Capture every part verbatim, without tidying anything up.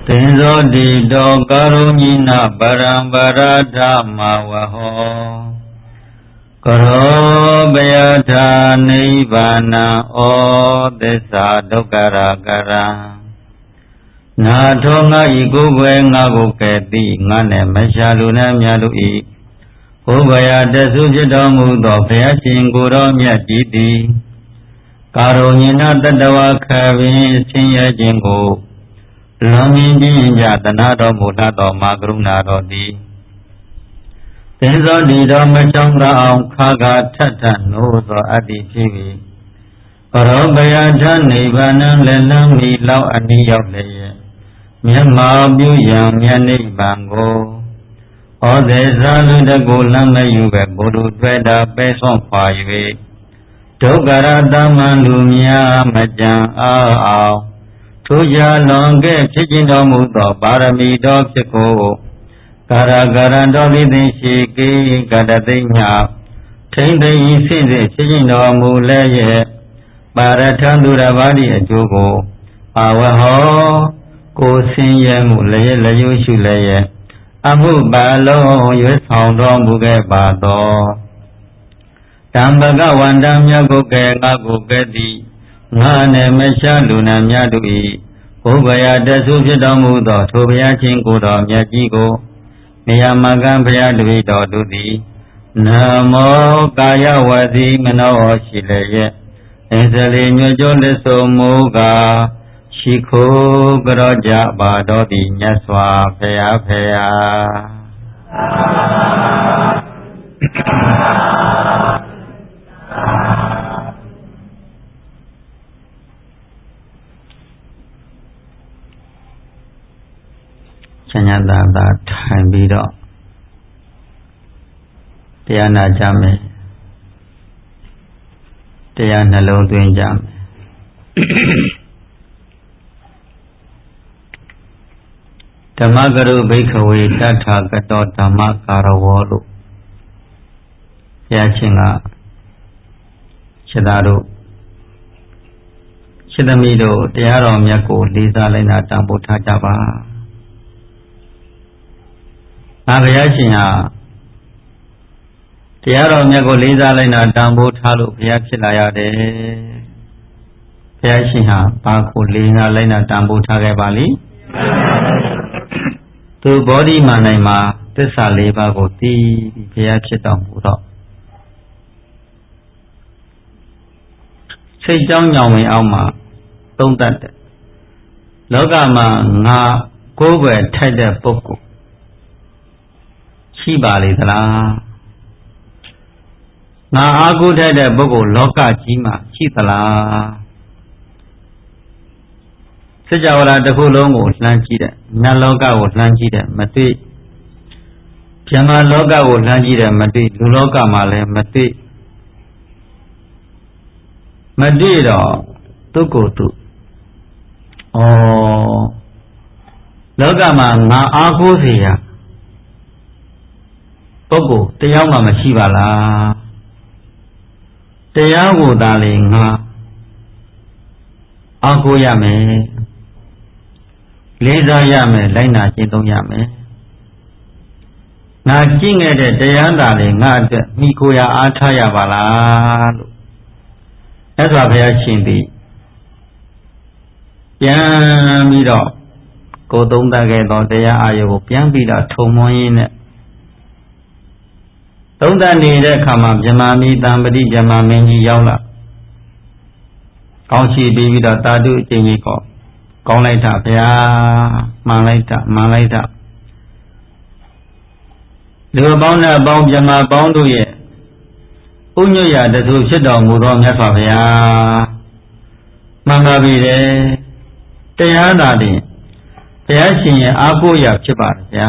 တင်ဇောတိတောကာရုဏိနာပရံပရာဓမဝဟောကရောပယထာနိဗ္ဗာနံဩသစ္စာဒုက္ခရာကရံနာထောငါဤကိုယ်ွယ်ငါကိုကဲ့သိငါနဲ့မရှာလူနဲ့မြတ်လူဤဘုဗယတဆုဖြစ်တော်မူသောဘုရားရှင်ကိုယ်တော်မြတ်ကြီးသည်ကာရုဏိနာတတဝခပင်ဆင်းရဲခြင်းကိုလွန်မြင်ခြင်းကြသနာတော်မူတတ်သောမာကရုဏာတော်သည်သင်္ဇောတိတော်မချောင်းသာအောင်ခါခါထထနိုးသောအတ္တိဖြစ်ပြီးပရောပယထနိဗ္ဗာန်လည်းလမ်းမီလောက်အနည်းရောက်လျက်မျက်မှောက်ပြုရန်မြတ်နိဗ္ဗာန်ကိုဩဒေဇာလူတကိုလမ်းမယူပဲဘုဒ္ဓတွေ့တာပဲဆုံးခွာ၍ဒုက္ခရတမန်လူများမကြံအားအောင်ထိုကြလွန်ကဲ့ဖြစ်ခြင်းတော်မူသောပါရမီတော်ဖြစ်ကိုကာရကရံတော်သည်သိရှိကိကတသိညာထိမ့်သိဆင့်စေဖြစ်ခြင်းတော်မူလည်းရဲ့ပါရထံသူတစ်ပါး၏အကျိုးကိုအာဝဟောကိုဆင်းရဲမှုလည်းလျှို့ရှုလည်းရဲ့အမှုပါလုံးရွေးဆောင်တော်မူခဲ့ပါသောတံပကဝန္တမြတ်ကိုကဲငါကိုကဲ့သည်ငါနဲ့မရှာလူနာများတို့၏ဘုဗယတဆုဖြစ်တော်မူသောထိုဘုရားရှင်ကိုယ်တော်မြတ်ကြီးကိုနေယမကံဘုရားတပည့်တော်တို့သည်နမောကာယဝစီမနောရှိလည်းရဲ့အစ္စလေညွတ်ကြလက်ဆုံးမူကားရှိခိုးကြောကြပါတော်သည်မြတ်စွာဘုရားဖရာချမ်းသာသာထိုင်ပြီးတော့တရားနာကြမယ်တရားနှလုံးသွင်းကြမယ်ဓမ္မကရုဘိက္ခဝေတထာဂတောဓမ္မကာရဝောလို့ဘုရားရှင်ကရှင်သာတို့ရှင်သမီးတို့တရားတော်မြတ်ကိုလေးစားလိုက်နာတန်ဖိုးထားကြပါငါဘုရားရှင်ဟာတရားတော်မြတ်ကိုလေးစားလိုက်နာတန်ဖိုးထားလို့ဘုရားဖြစ်လာရတယ်ဘုရားရှင်ဟာဘာကိုလေးစားလိုက်နာတန်ဖိုးထားခဲ့ပါလိသူဘောဓိမန္တန်မှာသစ္စာလေးပါးကိုသိပြီးဘုရားဖြစ်တော်မူတော့စိတ်ကြောင်းညောင်ဝင်အောင်မှာသုံးတတ်တယ်လောကမှာငါကိုယ်ပဲထိုက်တဲ့ပုဂ္ဂိုလ်ရှိပါလေသလားငါအားကိုးထိုက်တဲ့ပုဂ္ဂိုလ်လောကကြီးမှာရှိသလားစကြဝဠာတစ်ခုလုံးကိုလှမ်းကြည့်တဲ့နတ်လောကကိုလှမ်းကြည့်တဲ့မသိဗြဟ္မာလောကကိုလှမ်းကြည့်တဲ့မသိလူလောကမှာလည်းမသိမသိတော့သူကိုယ်သူဩလောကမှာငါအားကိုးเสียပုဂ္ဂိုလ်တရားမှမရှိပါလားတရားကိုသာလေငါအားကိုးရမယ်လေးစားရမယ်လိုက်နာကျင့်သုံးရမယ်ငါကျင့်ခဲ့တဲ့တရားသာလေငါအတွက်မိကိုရာအားထားရပါလားလို့အဲ့ဒါဘုရားရှင်သည်ပြန်ပြီးတော့ကိုယ်သုံးသပ်ခဲ့သောတရားအာရုံကိုပြန်ပြီးတော့ထုံမွန်းရင်းနဲ့သုံးသပ်နေတဲ့အခါမှာမြမမီတံပတိမြမမင်းကြီးရောက်လာကောင်းရှိပြီးပြီးတော့တာတုအချင်းကြီးကောကောင်းလိုက်တာဗျာမှန်လိုက်တာမှန်လိုက်တာလူပေါင်းနဲ့ပေါင်းမြမပေါင်းတို့ရဲ့ဥညွတ်ရတသူဖြစ်တော်မူသောမြတ်စွာဘုရားမှန်ပါပြီလေတရားသာတင်ဘုရားရှင်ရဲ့အားကိုးရာဖြစ်ပါတယ်ဗျာ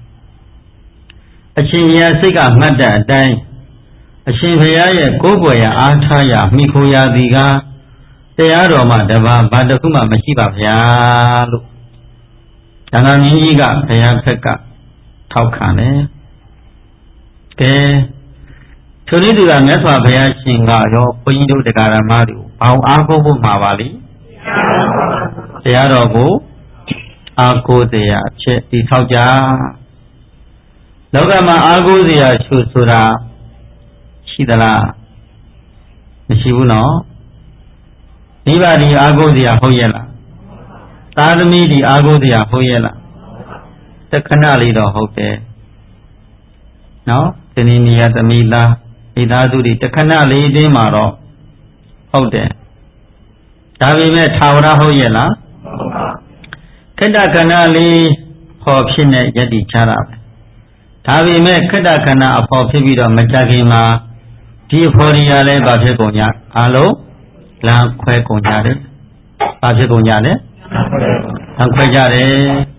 အရှင်ဘုရားစိတ်ကမှတ်တဲ့အတိုင်းအရှင်ဘုရားရဲ့ကိုးကွယ်ရာအားထားရာမိခိုရာသည်ကတရားတော်မှာတပါးဘာတစ်ခုမှမရှိပါဗျာလို့ဓမ္မမင်းကြီးကဘုရားဖက်ကထောက်ခံတယ်ကဲထိုနည်းတူကမြတ်စွာဘုရားရှင်ကရောဘုန်းကြီးတို့တရားဓမ္မတွေကိုဘောင်အားကိုးဖို့မှာပါလိတရားတော်ကိုအားကိုးစရာအဖြစ်တည်ဆောက်ကြလောကမှာအားကိုးစရာရှုဆိုတာရှိသလားမရှိဘူးနော်မိဘဒီအားကိုးစရာဟုတ်ရဲ့လားသားသမီးဒီအားကိုးစရာဟုတ်ရဲ့လားတခဏလေးတော့ဟုတ်တယ်နော်ဒီနေ့နေရသမီးလားမိသားစုတွေတခဏလေးအတွင်းမှာတော့ဟုတ်တယ်ဒါပေမဲ့ထာဝရဟုတ်ရဲ့လားခဏခဏလေးဖော်ဖြစ်နေယက်တိချတာပဲဒါပေမဲ့ခဏခဏအဖော်ဖြစ်ပြီးတော့မကြခင်မှာဒီအဖော်ရလည်းဘာဖြစ်ကုန်ကြအားလုံးလမ်းခွဲကုန်ကြတယ်ဘာဖြစ်ကုန်ကြလဲလမ်းခွဲကြတယ်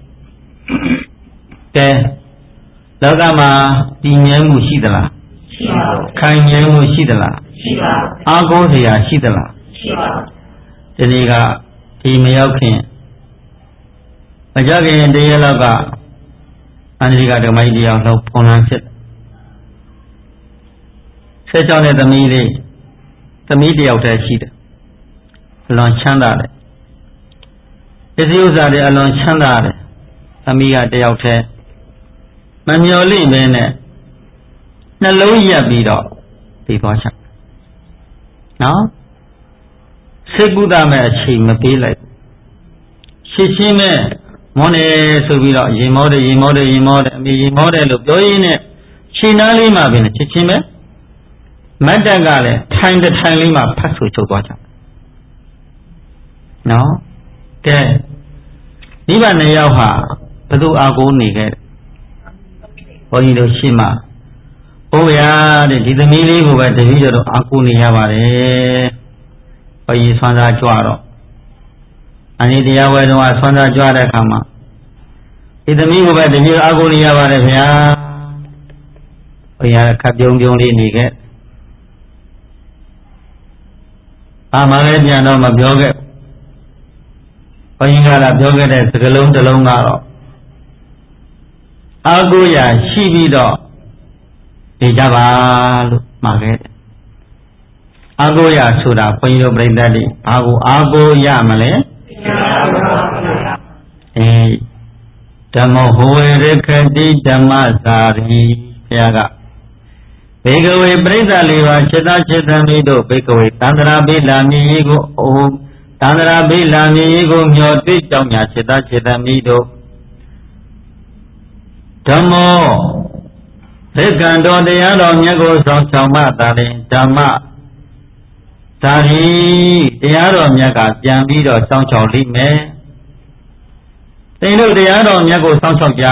ကဲလောကမှာတည်ငြိမ်မှုရှိသလားရှိပါဘူးခိုင်ငြိမ်မှုရှိသလားရှိပါဘူးအားကိုးစရာရှိသလားရှိပါဘူးဒီနေ့ကဒီမရောက်ခင်မကြခင်တည်းရက်လောက်ကအန္တရိကဓမ္မကြီးတရားလောက်ပုံလန်းဖြစ်ဆက်ကြောင်းတဲ့သမီးလေးသမီးတယောက်တည်းရှိတယ်အလွန်ချမ်းသာတယ်ပစ္စည်းဥစ္စာတွေအလွန်ချမ်းသာတယ်သမီးကတယောက်တည်းမမျော်လင့်ပဲနဲ့နှလုံးရက်ပြီးတော့သိသွားချင်နော်စိတ်ကူးတာမဲ့အချိန်မပေးလိုက်ရှင်းရှင်းမဲ့မောနေဆိုပြီးတော့ရင်မောတယ်ရင်မောတယ်ရင်မောတယ်အမေရင်မောတယ်လို့ပြောရင်းနဲ့ခြေနားလေးမှပဲချစ်ချင်းပဲမတ်တက်ကလည်းထိုင်တထိုင်လေးမှဖတ်ဆိုချုပ်သွားကြနော်ကဲမိဘနှစ်ယောက်ဟာဘသူအားကိုးနေခဲ့ဘုန်းကြီးတို့ရှင်းမှာဘုရားတဲ့ဒီသမီးလေးကိုပဲတပည့်တော်အားကိုးနေရပါတယ်ဘုန်းကြီးဆွမ်းစားကြွတော့အနိတရားဝဲတော့ဆွမ်းစားကြွတဲ့အခါမှာဒီသမီးကိုပဲတပည့်တော်အားကိုးနေရပါတယ်ဗျာဘုရားခပ်ပြုံးပြုံးလေးနေခဲ့အာမလည်းပြန်တော့မပြောခဲ့ဘုန်းကြီးကလည်းပြောခဲ့တဲ့စကားလုံးတစ်လုံးကတော့အာကိုရာရှိပြီးတော့နေကြပါလို့မှာခဲ့တယ်အာကိုရာဆိုတာဘုန်းကြီးတို့ပြိဿတွေဘာကိုအာကိုရမလဲအေးဓမ္မဟောရခတိဓမ္မစာရီဘုရားကဘေကဝေပြိဿလေးပါจิตာจิตမိတို့ဘေကဝေသန္တရာပိလာမြေကြီးကိုအိုသန္တရာပိလာမြေကြီးကိုမျောတွေ့ကြောင်းညာจิตာจิตမိတို့ဓမ္မောသေကံတော်တရားတော်မြတ်ကိုဆောင်ဆောင်မှသာလျှင်ဓမ္မသာရီတရားတော်မြတ်ကပြန်ပြီးတော့စောင့်ချောက်လိမ့်မယ်သင်တို့တရားတော်မြတ်ကိုစောင့်ချောက်ကြ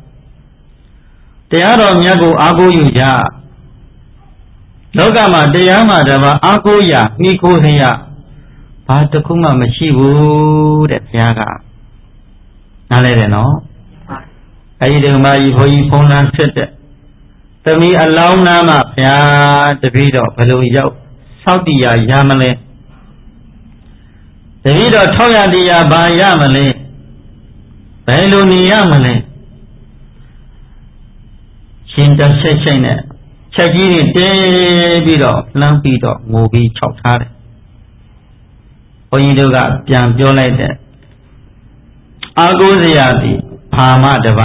တရားတော်မြတ်ကိုအားကိုးယူကြလောကမှာတရားမှတပါအားကိုးရနှီးကိုးစရာဘာတစ်ခုမှမရှိဘူးတဲ့ဘုရားကနားလဲတယ်နော်အဲဒီဓမ္မကြီးဘုန်းကြီးဖုံးလန်းဖြစ်တဲ့သမီးအလောင်းနာမှာဘုရားတပည့်တော်ဘယ်လိုရောက်ဆောက်တည်ရရမလဲတပည့်တော်ထောက်ရတရားဘာရမလဲဘယ်လိုနေရမလဲရှင်တဆက်ချိတ်နဲ့ချက်ကြီးတွေတဲပြီးတော့လှမ်းပြီးတော့ငိုပြီးခြောက်ထားတယ်ဘုန်းကြီးတို့ကပြန်ပြောလိုက်တဲ့အာကိုးစရာသည်ဘာမှတပါ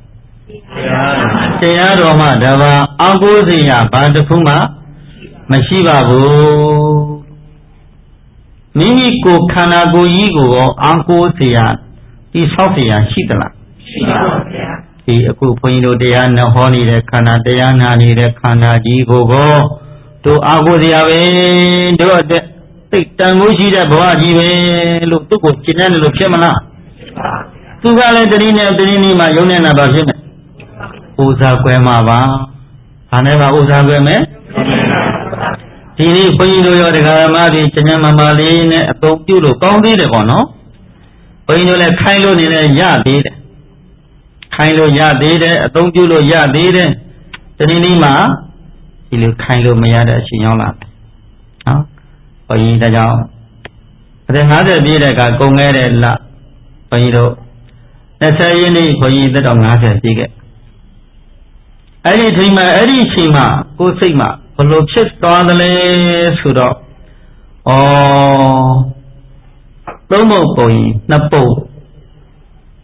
တရားတော်မှတပါအာကိုးစရာဘာတစ်ခုမှမရှိပါဘူးမိမိကိုခန္ဓာကိုယ်ကြီးကိုရောအာကိုးစရာဒီဆောက်စရာရှိသလားရှိပါပါဗျာဒီအခုဘုန်းကြီးတို့တရားနဲ့ဟောနေတဲ့ခန္ဓာတရားနာနေတဲ့ခန္ဓာကြီးကိုကိုတို့အာကိုးစရာပဲတို့အတွက်သိတန်မိုးရှိတဲ့ဘဝကြီးပဲလို့သူ့ကိုရှင်းတယ်လို့ဖြစ်မလားသူကလည်းတတိနဲ့တတိနီးမှယုံနေတာပါဖြစ်မယ်ဥစားကွယ်မှာပါဘာနဲ့ပါဥစားကွယ်မယ်ဒီနေ့ဘုန်းကြီးတို့ရောတရားဓမ္မတွေကျញ្ញမမလေးနဲ့အသုံးပြုလို့ကောင်းသေးတယ်ပေါ့နော်ဘုန်းကြီးတို့လည်းခိုင်းလို့နေလည်းရသေးတယ်ခိုင်းလို့ရသေးတယ်အသုံးပြုလို့ရသေးတယ်တနည်းနည်းမှာဒီလိုခိုင်းလို့မရတဲ့အချိန်ရောက်လာတယ်နော်ဘုန်းကြီးဒါကြောင့်အသက်၅၀ပြည့်တဲ့ကကုန်ခဲ့တဲ့လဘုန်းကြီးတို့၂၀ရင်းနေ့ဘုန်းကြီးသက်တော်၅၀ပြည့်ခဲ့အဲ့ဒီချိန်မှာအဲ့ဒီအချိန်မှာကိုယ်စိတ်မှာဘလို့ဖြစ်သွားသလဲဆိုတော့ဩသုံးပုတ်ပုံရင်နှစ်ပုတ်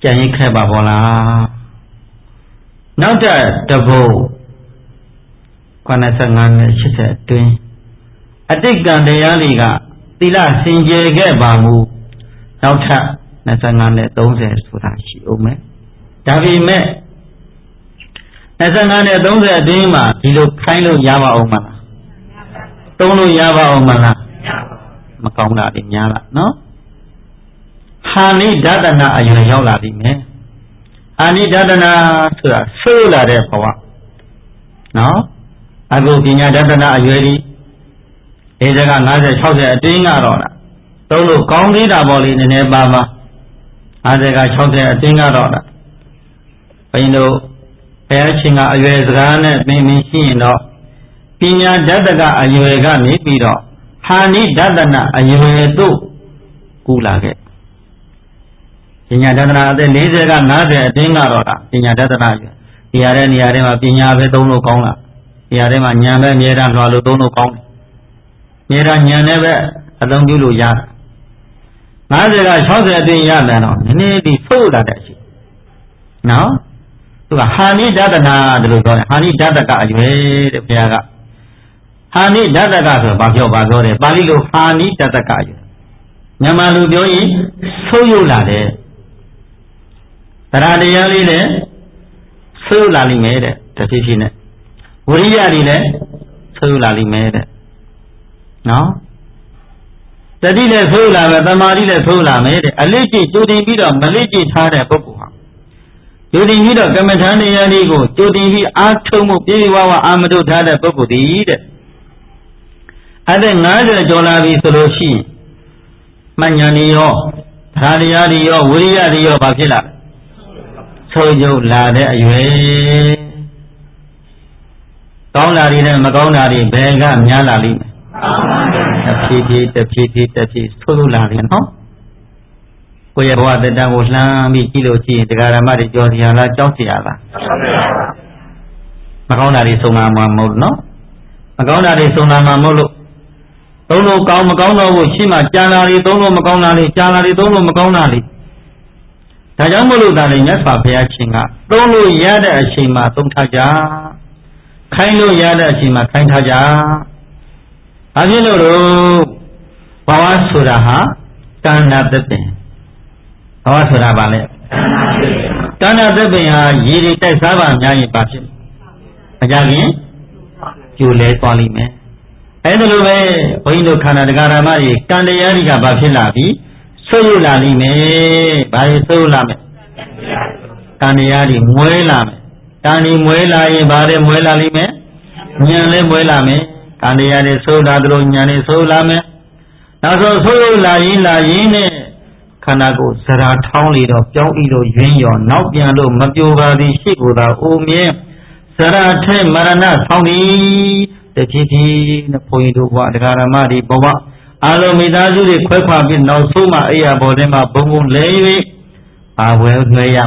ကြံရင်ခဲ့ပါဘောလားနောက်တဲ့တဘုံခုနစ်ဆယ်ငါနဲ့ရှစ်ဆယ်အတွင်းအတိတ်ကံတရားတွေကသီလစင်ကြယ်ခဲ့ပါမူနောက်ထပ်နှစ်ဆယ်ငါနဲ့သုံးဆယ်ဆိုတာရှိအောင်မယ်ဒါပေမဲ့နှစ်ဆယ်ငါနဲ့သုံးဆယ်အတွင်းမှာဒီလိုခိုင်းလို့ရပါအောင်မလားသုံးလို့ရပါအောင်မလားမကောင်းတာတွေများလားနော်ဟာနိဒသနာအရွယ်ရောက်လာပြီမယ်အာနိဒသနာဆိုတာဆိုးလာတဲ့ဘဝနော်အခုပညာဒသနာအရွယ်ဒီဒီစက၅၀ ၆၀အတွင်းကတော့လားသုံးလို့ကောင်းသေးတာပေါ့လေနည်းနည်းပါပါ၅၀က၆၀အတွင်းကတော့လားဘယ်လိုဘယ်အချင်းကအရွယ်စကားနဲ့မင်းမင်းရှိရင်တော့ပညာဒသကအရွယ်ကနေပြီးတော့ဟာနိဒသနာအရွယ်တို့ကူလာခဲ့ပညာဒသနာအသက်၄၀က၅၀အတွင်းကတော့လားပညာဒသနာအရွယ်ဒီရတဲ့နေရာထဲမှာပညာပဲသုံးလို့ကောင်းလားဒီရထဲမှာဉာဏ်ပဲအမြဲတမ်းလွှာလို့သုံးလို့ကောင်းတယ်အမြဲတမ်းဉာဏ်နဲ့ပဲအလုံးပြုလို့ရတယ်၅၀က၆၀အတွင်းရတယ်တော့နည်းနည်းဒီဆိုးလာတဲ့အရှိနော်သူကဟာနိဒသနာတယ်လို့ပြောတယ်ဟာနိဒသကအရွယ်တဲ့ဘုရားကဟာနိဒသကဆိုဘာပြောဘာပြောတယ်ပါဠိလိုဟာနိဒသကအရွယ်မြန်မာလူပြောရင်ဆိုးရုပ်လာတယ်တရားတရားလေးနဲ့ဆိုးလာလိမ့်မယ်တဲ့တဖြည်းဖြည်းနဲ့ဝိရိယတွေလည်းဆိုးလာလိမ့်မယ်တဲ့နော်တတိလည်းဆိုးလာမယ်တမာတိလည်းဆိုးလာမယ်တဲ့အလေးကျင့်ကြိုတင်ပြီးတော့မလေးကျင့်ထားတဲ့ပုဂ္ဂိုလ်ဟာကြိုတင်ပြီးတော့ကမ္မထာတရားလေးကိုကြိုတင်ပြီးအားထုတ်မှုပြေဝဝအာမထုတ်ထားတဲ့ပုဂ္ဂိုလ်ဒီတဲ့အသက်၅၀ကျော်လာပြီဆိုလို့ရှိရင်မဉ္ဇဏ်ရောဓာတရားတွေရောဝိရိယတွေရောဘာဖြစ်လာဆိုးကျုပ်လာတဲ့အရွယ်ကောင်းတာတွေနဲ့မကောင်းတာတွေဘယ်ကများလာလိမ့်မယ်တဖြည်းဖြည်းတဖြည်းဖြည်းတဖြည်းဆိုးလာတယ်နော်ကိုယ့်ရဲ့ဘဝတက်တန်းကိုလှမ်းပြီးကြည့်လို့ရှိရင်တရားဓမ္မတွေကြော်စရာလားကြောက်စရာလားမကောင်းတာတွေဆုံးလာမှာမဟုတ်နော်မကောင်းတာတွေဆုံးလာမှာမဟုတ်လို့သုံးလို့ကောင်းမကောင်းတော့ဘူးရှိမှကြာလာတွေသုံးလို့မကောင်းတာတွေကြာလာတွေသုံးလို့မကောင်းတာတွေဒါကြောင့်မလို့ဒါလည်းမြတ်စွာဘုရားရှင်ကသုံးလို့ရတဲ့အချိန်မှာသုံးထားကြခိုင်းလို့ရတဲ့အချိန်မှာခိုင်းထားကြဘာဖြစ်လို့တော့ဘဝဆိုတာဟာကန္နာသပင်ဘဝဆိုတာဘာလဲကန္နာသပင်ဟာရေတွေတိုက်စားပါများရင်ဘာဖြစ်မကြခင်ကျိုးလဲသွားလိမ့်မယ်အဲ့ဒါလိုပဲဘုန်းကြီးတို့ခန္ဓာတရားဓမ္မတွေကံတရားတွေကဘာဖြစ်လာပြီဆွေးရလာလိမ့်မယ်ဘာလို့ဆွေးလာမယ်ကံတရားတွေမွဲလာမယ်ကံတွေမွဲလာရင်ဘာတွေမွဲလာလိမ့်မယ်ဉာဏ်လည်းမွဲလာမယ်ကံတရားတွေဆိုးလာသလိုဉာဏ်တွေဆိုးလာမယ်နောက်ဆုံးဆိုးလာရင်လာရင်နဲ့ခန္ဓာကိုယ်ဇရာထောင်းလေတော့ပြောင်းဤလို့ယွင်းရောနောက်ပြန်လို့မပြိုပါသည်ရှိကိုယ်သာအိုမြဲဇရာထဲမရဏဆောင်းသည်တဖြည်းဖြည်းနဲ့ဘုန်းကြီးတို့ဘဝတရားဓမ္မတွေဘဝအလုံးမိသားစုတွေခွဲခွာပြီးနောက်ဆုံးမှအိယာဘော်ထဲမှာဘုံဘုံလဲ၍ပါဝဲနှွဲရ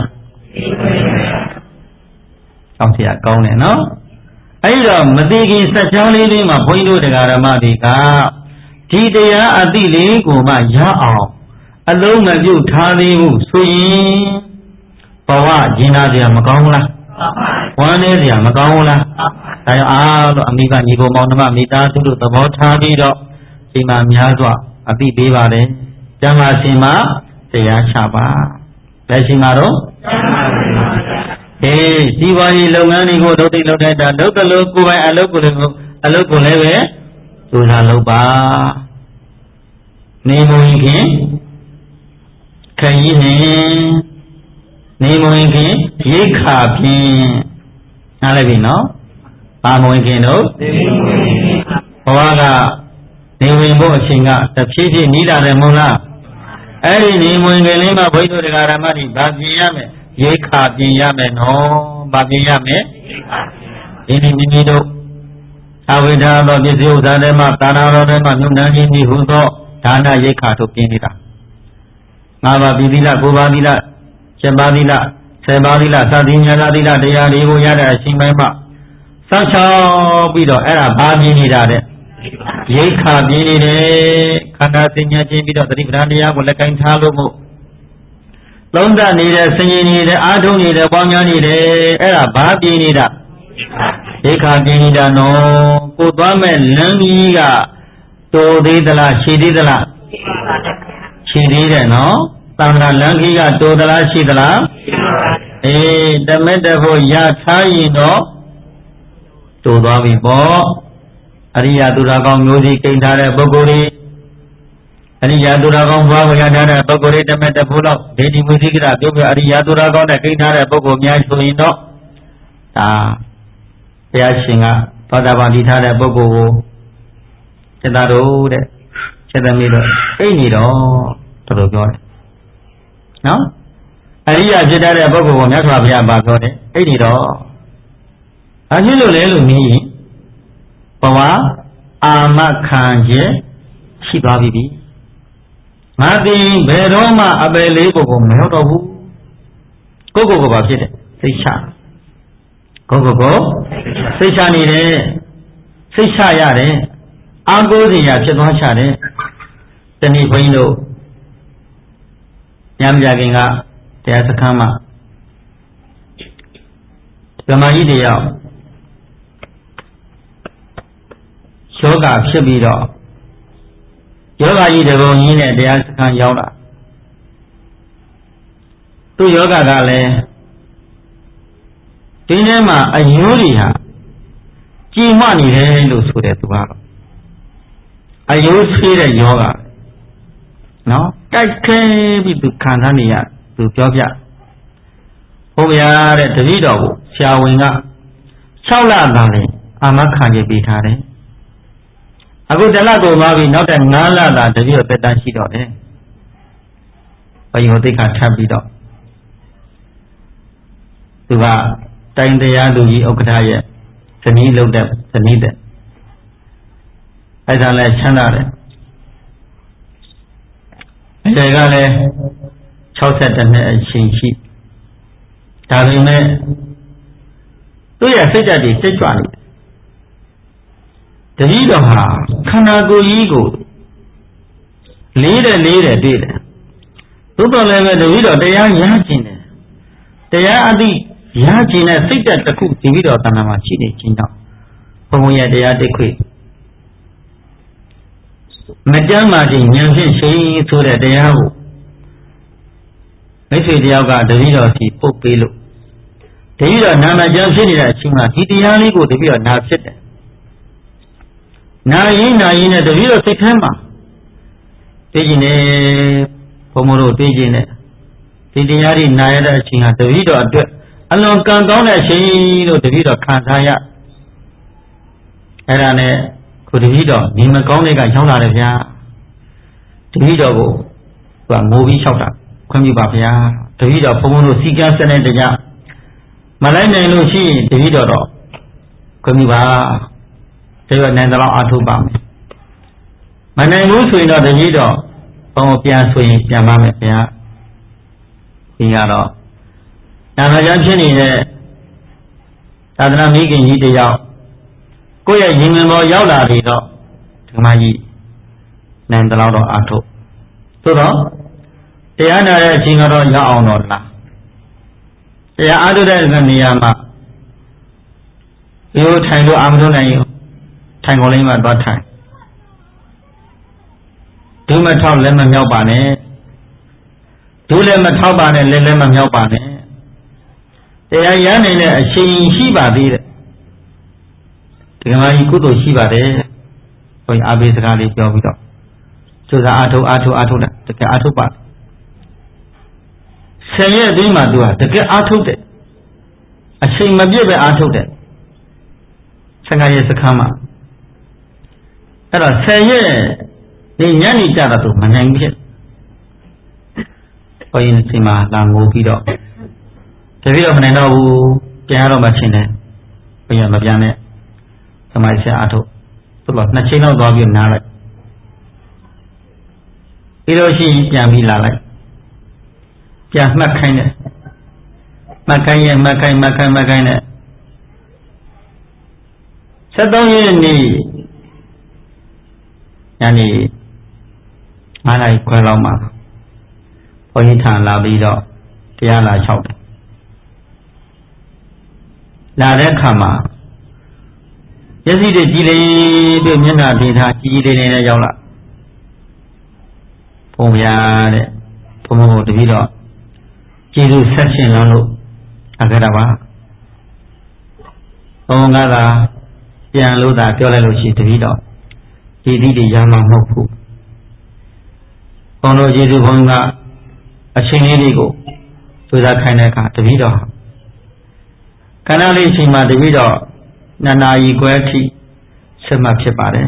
အောင်ဆရာကောင်းတယ်နော်အဲ့တော့မသိခင်စัจ जा လေးလေးမှာဘုန်းကြီးတို့တရားဓမ္မတွေကဒီတရားအသိလေးကိုမှရအောင်အလုံးမပြုတ်ထားသေးဘူးဆိုရင်ဘဝကျင်နာစရာမကောင်းဘူးလားဝမ်းနည်းစရာမကောင်းဘူးလားဒါကြောင့်အားလို့အမိဘညီကိုမောင်နှမမိသားစုတို့သဘောထားပြီးတော့ဒီမှာများစွာအသိပေးပါတယ်ကျမ်းမာရှင်မှာတရားချပါလက်ရှိမှာတော့အေးစီးပွားရေးလုပ်ငန်းတွေကိုလုပ်သိလုပ်တတ်တာလုပ်တယ်လို့ကိုယ်ပိုင်အလုပ်ကိုလည်းအလုပ်ကိုလည်းပဲကြိုးစားလုပ်ပါနေမဝင်ခင်ခရီးနေနေမဝင်ခင်ရိတ်ခါဖြင့်နားလည်ပြီနော်ဘာမဝင်ခင်တို့ဘဝကနေဝင်ဖို့အချိန်ကတဖြည်းဖြည်းနီးလာတယ်မဟုတ်လားအဲ့ဒီနေမဝင်ခင်လေးမှာဘုန်းကြီးတို့တရားဓမ္မတွေဗာပြင်ရမယ်ရိတ်ခါပြင်ရမယ်နော်ဗာပြင်ရမယ်ဒီနေ့မိမိတို့အဝိဒါသောပစ္စည်းဥစ္စာတွေမှာတာနာတော်တွေမှာမြုပ်နှံခြင်းဒီဟုသောဒါနရိတ်ခါတို့ပြင်နေတာငါးပါးပြီးသီလကိုးပါးသီလရှစ်ပါးသီလဆယ်ပါးသီလသတိဉာဏသီလတရားတွေကိုရတဲ့အချိန်ပိုင်းမှာစောင့်ရှောက်ပြီးတော့အဲ့ဒါဘာပြင်းနေတာတဲ့ရိတ်ခါပြင်းနေတယ်ခန္ဓာစဉ္ညာချင်းပြီးတော့သတိပဋ္ဌာန်တရားကိုလက်ကင်ထားလို့မို့သုံးသပ်နေတဲ့ဆင်ခြင်နေတဲ့အားထုတ်နေတဲ့ပေါင်းများနေတယ်အဲ့ဒါဘာပြင်းနေတာဒိဋ္ဌာပြင်းနေတာနော်ကိုသွားမဲ့လမ်းကြီးကတိုးသေးသလားရှည်သေးသလားရှည်သေးတယ်နော်သံဃာလမ်းကြီးကတိုးသလားရှိသလားအေးတမက်တဖို့ရထားရင်တော့တိုးသွားပြီပေါ့အရိယာသူတော်ကောင်းမျိုးစီကိန်းထားတဲ့ပုဂ္ဂိုလ်ကြီးအရိယာသူတော်ကောင်းဘွားကိုရထားတဲ့ပုဂ္ဂိုလ်တွေတမက်တဖို့တော့ဒေဒီမူသိကရပြောပြအရိယာသူတော်ကောင်းနဲ့ကိန်းထားတဲ့ပုဂ္ဂိုလ်များဆိုရင်တော့ဒါဘုရားရှင်ကသောတာပန်တည်ထားတဲ့ပုဂ္ဂိုလ်ကိုစေတတော်တဲ့စေတမိတော့အိတ်နေတော့တော်တော်ပြောတယ်နော်အရိယာဖြစ်တဲ့ပုဂ္ဂိုလ်ကိုမြတ်စွာဘုရားပါပြောတယ်အိတ်နေတော့အဖြစ်လို့လဲလို့မြည်ဘဝအာမခံခြင်းရှိသွားပြီငါသိဘယ်တော့မှအပယ်လေးကိုကိုမရောက်တော့ဘူးကိုကိုကိုပါဖြစ်တယ်စိတ်ချကိုကိုကိုစိတ်ချနေတယ်စိတ်ချရတယ်အာကိုးစရာဖြစ်သွားချတယ်တဏှိဘိန်းတို့ညမကြခင်ကတရားစခန်းမှာဓမ္မကြီးတယောက်ယောဂဖြစ်ပြီးတော့ယောဂကြီးတကုံကြီးနဲ့တရားစခန်းရောက်လာသူ့ယောဂကလည်းဒီထဲမှာအယိုးတွေဟာကြည်မှနေတယ်လို့ဆိုတယ်သူကတော့အယိုးဆေးတဲ့ယောဂနော်တိုက်ခဲပြီးသူခံစားနေရသူပြောပြဘုရားတဲ့တပည့်တော်ကိုဆရာဝန်က၆လသာလေအာမခံရပေးထားတယ်အခုတလကုန်သွားပြီနောက်တဲ့၅လသာတပည့်တော်သက်တမ်းရှိတော့တယ်ဘယုံသိက္ခာထပ်ပြီးတော့သူကတိုင်းတရားလူကြီးဥက္ကဋ္ဌရဲ့ဇနီးလုပ်တဲ့ဇနီးတဲ့အဲ့ဒါလဲချမ်းသာတယ်အဲ့ဒါကလည်း၆၁နှစ်အချိန်ရှိဒါပေမဲ့သူ့ရဲ့စိတ်ဓာတ်တွေစိတ်ကြွနေတယ်တတိတော်ဟာခန္ဓာကိုယ်ကြီးကိုလေးတယ်လေးတယ်တွေ့တယ်သို့တော်လည်းပဲတတိတော်တရားရကျင်တယ်တရားအသိရကျင်တဲ့စိတ်ဓာတ်တစ်ခုတတိတော်တဏ္ဍာမှာရှိနေခြင်းကြောင့်ဘုံဘုံရဲ့တရားတိတ်ခွေမတမ်းမာခြင်းဉာဏ်ဖြင့်ရှိဆိုတဲ့တရားကိုမိတ်ဆွေတယောက်ကတတိတော်စီပုတ်ပေးလို့တတိတော်နာမကျမ်းဖြစ်နေတဲ့အချိန်မှာဒီတရားလေးကိုတတိတော်နာဖြစ်တယ်နာယင်းနာယင်းနဲ့တပည့်တော်စိတ်ထဲမှာသိကျင်နေဘုံမတို့သိကျင်နေဒီတရားတွေနာရတဲ့အချိန်ဟာတပည့်တော်အတွက်အလွန်ကံကောင်းတဲ့အချိန်လို့တပည့်တော်ခံစားရအဲ့ဒါနဲ့ခုတပည့်တော်နေမကောင်းတဲ့ကရောက်လာတယ်ဗျာတပည့်တော်ကိုသူကငိုပြီးလျှောက်တာခွင့်ပြုပါဗျာတပည့်တော်ဘုံမတို့စီကံစတဲ့တရားမလိုက်နိုင်လို့ရှိရင်တပည့်တော်တော့ခွင့်ပြုပါဒါရနိုင်တော့အထုပါမယ်မနိုင်ဘူးဆိုရင်တော့တကြီးတော့ဘုံပြန်ဆိုရင်ပြန်ပါမယ်ဗျာဒီကတော့နာမကျမ်းဖြစ်နေတဲ့သာသနာမိခင်ကြီးတယောက်ကိုယ့်ရဲ့ရင်ဝင်ပေါ်ရောက်လာပြီးတော့ဓမ္မကြီးနိုင်တော့တော့အထုသို့တော့တရားနာတဲ့အချိန်ကတော့ရောက်အောင်တော့လားတရားအထုတဲ့နေရာမှာရိုးထိုင်လို့အာမထုနိုင်ရောထိုင်ကုန်လေးမှာသွားထိုင်ဒုမထောက်လည်းမမြောက်ပါနဲ့ဒုလည်းမထောက်ပါနဲ့လည်းလည်းမမြောက်ပါနဲ့တရားရနိုင်တဲ့အချိန်ရှိပါသေးတယ်ဒီကမာကြီးကုသိုလ်ရှိပါတယ်ဘုရားအာဘေစကားလေးပြောပြီးတော့စူးစမ်းအားထုတ်အားထုတ်အားထုတ်တယ်တကယ်အားထုတ်ပါဆယ်ရက်အတွင်းမှာသူကတကယ်အားထုတ်တယ်အချိန်မပြည့်ပဲအားထုတ်တယ်ဆယ်ရက်စခန်းမှာအဲ့တော့ဆယ်ရက်ဒီညနေကြတာသူမနိုင်ဘူးဖြစ်ဘုရင်စီမှာလာငိုပြီးတော့တပည့်တော်မနိုင်တော့ဘူးပြန်ရတော့မှချင်းတယ်ဘုရင်မပြန်နဲ့သမိုင်းဆရာအထုတ်သူကနှစ်ချိန်တော့သွားပြီးနားလိုက်ပြီးတော့ရှိပြန်ပြီးလာလိုက်ပြန်မှတ်ခိုင်းတယ်မှတ်ခိုင်းရဲ့မှတ်ခိုင်းမှတ်ခိုင်းမှတ်ခိုင်းနဲ့ဆက်သုံးရက်နေ့ညနေငါးနာရီခွဲလောက်မှာဘုန်းကြီးထံလာပြီးတော့တရားလာလျှောက်တယ်လာတဲ့အခါမှာမျက်စိတွေကြည်လေးပြီးမျက်နှာဒေတာကြည်ကြည်လေးလေးနဲ့ရောက်လာဘုံဗျာတဲ့ဘုံဘုံတပည့်တော့ကျေးဇူးဆက်ရှင်လို့အခါတာပါဘုံကသာပြန်လို့သာပြောလိုက်လို့ရှိတပည့်တော့ဒီသီးတွေရမှာမဟုတ်ဘူးဘုံတို့ကျေးဇူးဘုံကအချိန်လေးတွေကိုသူသာခိုင်းတဲ့အခါတပည့်တော့ခဏလေးအချိန်မှာတပည့်တော့နှစ်နာရီခွဲထိဆက်မှဖြစ်ပါတယ်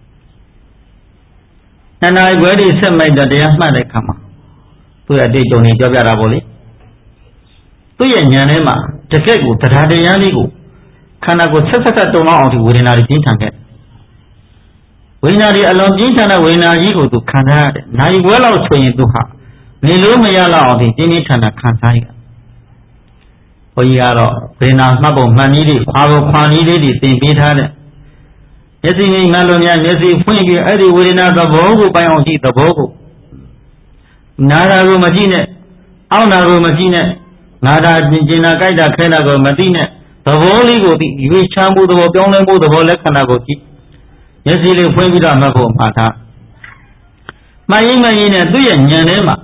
နှစ်နာရီခွဲထိဆက်မှတော့တရားမှတ်တဲ့အခါမှာသူ့ရဲ့အတိတ်ကြုံနေပြောပြတာပေါ့လေသူ့ရဲ့ဉာဏ်ထဲမှာတကယ့်ကိုတရားတရားလေးကိုခန္ဓာကိုယ်ဆက်ဆက်တုံလောက်အောင်ဒီဝေဒနာတွေပြင်းထန်ခဲ့ဝေဒနာတွေအလွန်ပြင်းထန်တဲ့ဝေဒနာကြီးကိုသူခံစားရတယ်။နိုင်ဝဲလောက်ဆိုရင်သူဟာနေလို့မရလောက်အောင်ဒီပြင်းပြင်းထန်ထန်ခံစားရတယ်။ဘုန်းကြီးကတော့ဝေဒနာမှတ်ပုံမှန်နည်းတွေခွာပုံခွာနည်းလေးတွေသင်ပေးထားတဲ့မျက်စိနဲ့မှန်လို့များမျက်စိဖွင့်ပြီးအဲ့ဒီဝေဒနာသဘောကိုပိုင်အောင်ကြည့်သဘောကိုနာတာကိုမကြည့်နဲ့အောင့်တာကိုမကြည့်နဲ့ငါတာကျင်ကျင်တာကြိုက်တာခဲတာကိုမသိနဲ့သဘောလေးကိုဒီရွေးချမ်းမှုသဘောပြောင်းလဲမှုသဘောလက္ခဏာကိုကြည့်မျက်စိလေးဖွင့်ပြီးတော့မှတ်ဖို့မှားထားမှန်ရင်မှန်ရင်နဲ့သူ့ရဲ့ဉာဏ်ထဲမှာ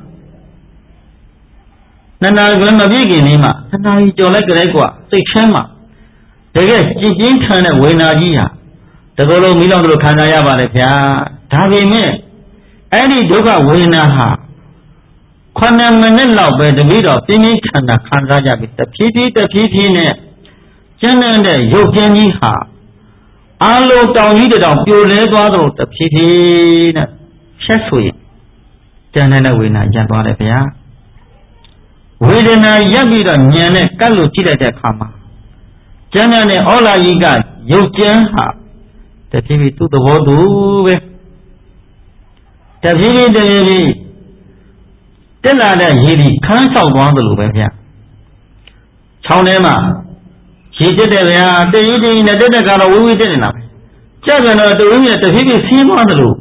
နှစ်နာရီခွဲမပြည့်ခင်လေးမှာနှစ်နာရီကျော်လိုက်ကြတဲ့ကွာစိတ်ထဲမှာတကယ်ကြည်ကျင်းထန်တဲ့ဝေဒနာကြီးဟာတကယ်လို့မိလောင်တို့ခံစားရပါလေဗျာဒါပေမဲ့အဲ့ဒီဒုက္ခဝေဒနာဟာခုနှစ်မိနစ်လောက်ပဲတပည့်တော်ပြင်းပြင်းထန်ထန်ခံစားကြပြီတဖြည်းဖြည်းတဖြည်းဖြည်းနဲ့ကျန်းတဲ့ရုပ်ကျင်းကြီးဟာအာလုံးတောင်ကြီးတောင်ပြိုလဲသွားတော့တဖြည်းဖြည်းနဲ့ဆက်ဆိုရင်ကျန်းတဲ့ဝေဒနာရပ်သွားတယ်ဗျာဝေဒနာရပ်ပြီးတော့ဉာဏ်နဲ့ကပ်လို့ကြည့်လိုက်တဲ့အခါမှာကျန်းတဲ့ဩလာကြီးကရုပ်ကျင်းဟာတဖြည်းဖြည်းသူ့သဘောတူပဲတဖြည်းဖြည်းတဖြည်းဖြည်းတက်လာတဲ့ရည်ဒီခန်းဆောက်သွားသလိုပဲဗျာချောင်းထဲမှာရည်တက်တယ်ဗျာတည်ရည်တည်နဲ့တက်တဲ့ကတော့ဝီဝီတက်နေတာပဲကြက်ကတော့တူရင်းနဲ့တဖြည်းဖြည်းဆင်းသွားသလို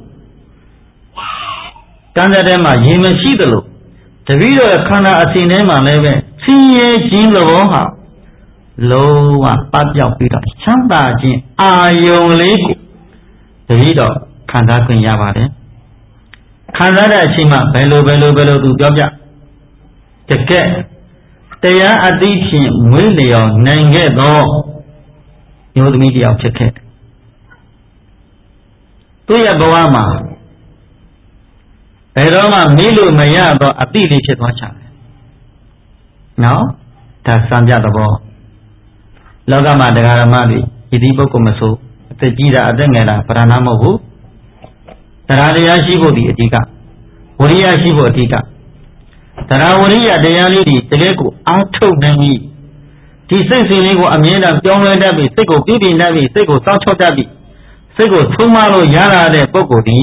တန်းတဲ့ထဲမှာရေမရှိသလိုတပည့်တော်ခန္ဓာအစဉ်ထဲမှာလည်းပဲဆင်းရဲခြင်းသဘောဟာလုံးဝပတ်ပြောက်ပြီးတော့ချမ်းသာခြင်းအာယုံလေးကိုတပည့်တော်ခံစားခွင့်ရပါတယ်ခံစားတဲ့အချိန်မှာဘယ်လိုဘယ်လိုဘယ်လိုသူပြောပြတကယ်တရားအသိဖြင့်မွေးလျော်နိုင်ခဲ့သောမျိုးသမီးတယောက်ဖြစ်ခဲ့သူ့ရဲ့ဘဝမှာဘယ်တော့မှမေးလို့မရတော့အသိလေးဖြစ်သွားချင်တယ်နော်ဒါစံပြသဘောလောကမှာတရားဓမ္မတွေဤဒီပုဂ္ဂိုလ်မဆိုအသက်ကြီးတာအသက်ငယ်တာဗရဏမဟုတ်ဘူးတရားတရားရှိဖို့ဒီအဓိကဝရိယရှိဖို့အဓိကတရားဝရိယတရားလေးတွေတကယ်ကိုအားထုတ်နိုင်ပြီဒီစိတ်စဉ်လေးကိုအမြဲတမ်းပြောင်းလဲတတ်ပြီစိတ်ကိုပြည့်ပြည့်တတ်ပြီစိတ်ကိုစောင့်ချောက်တတ်ပြီစိတ်ကိုသုံးမလို့ရလာတဲ့ပုဂ္ဂိုလ်ဒီ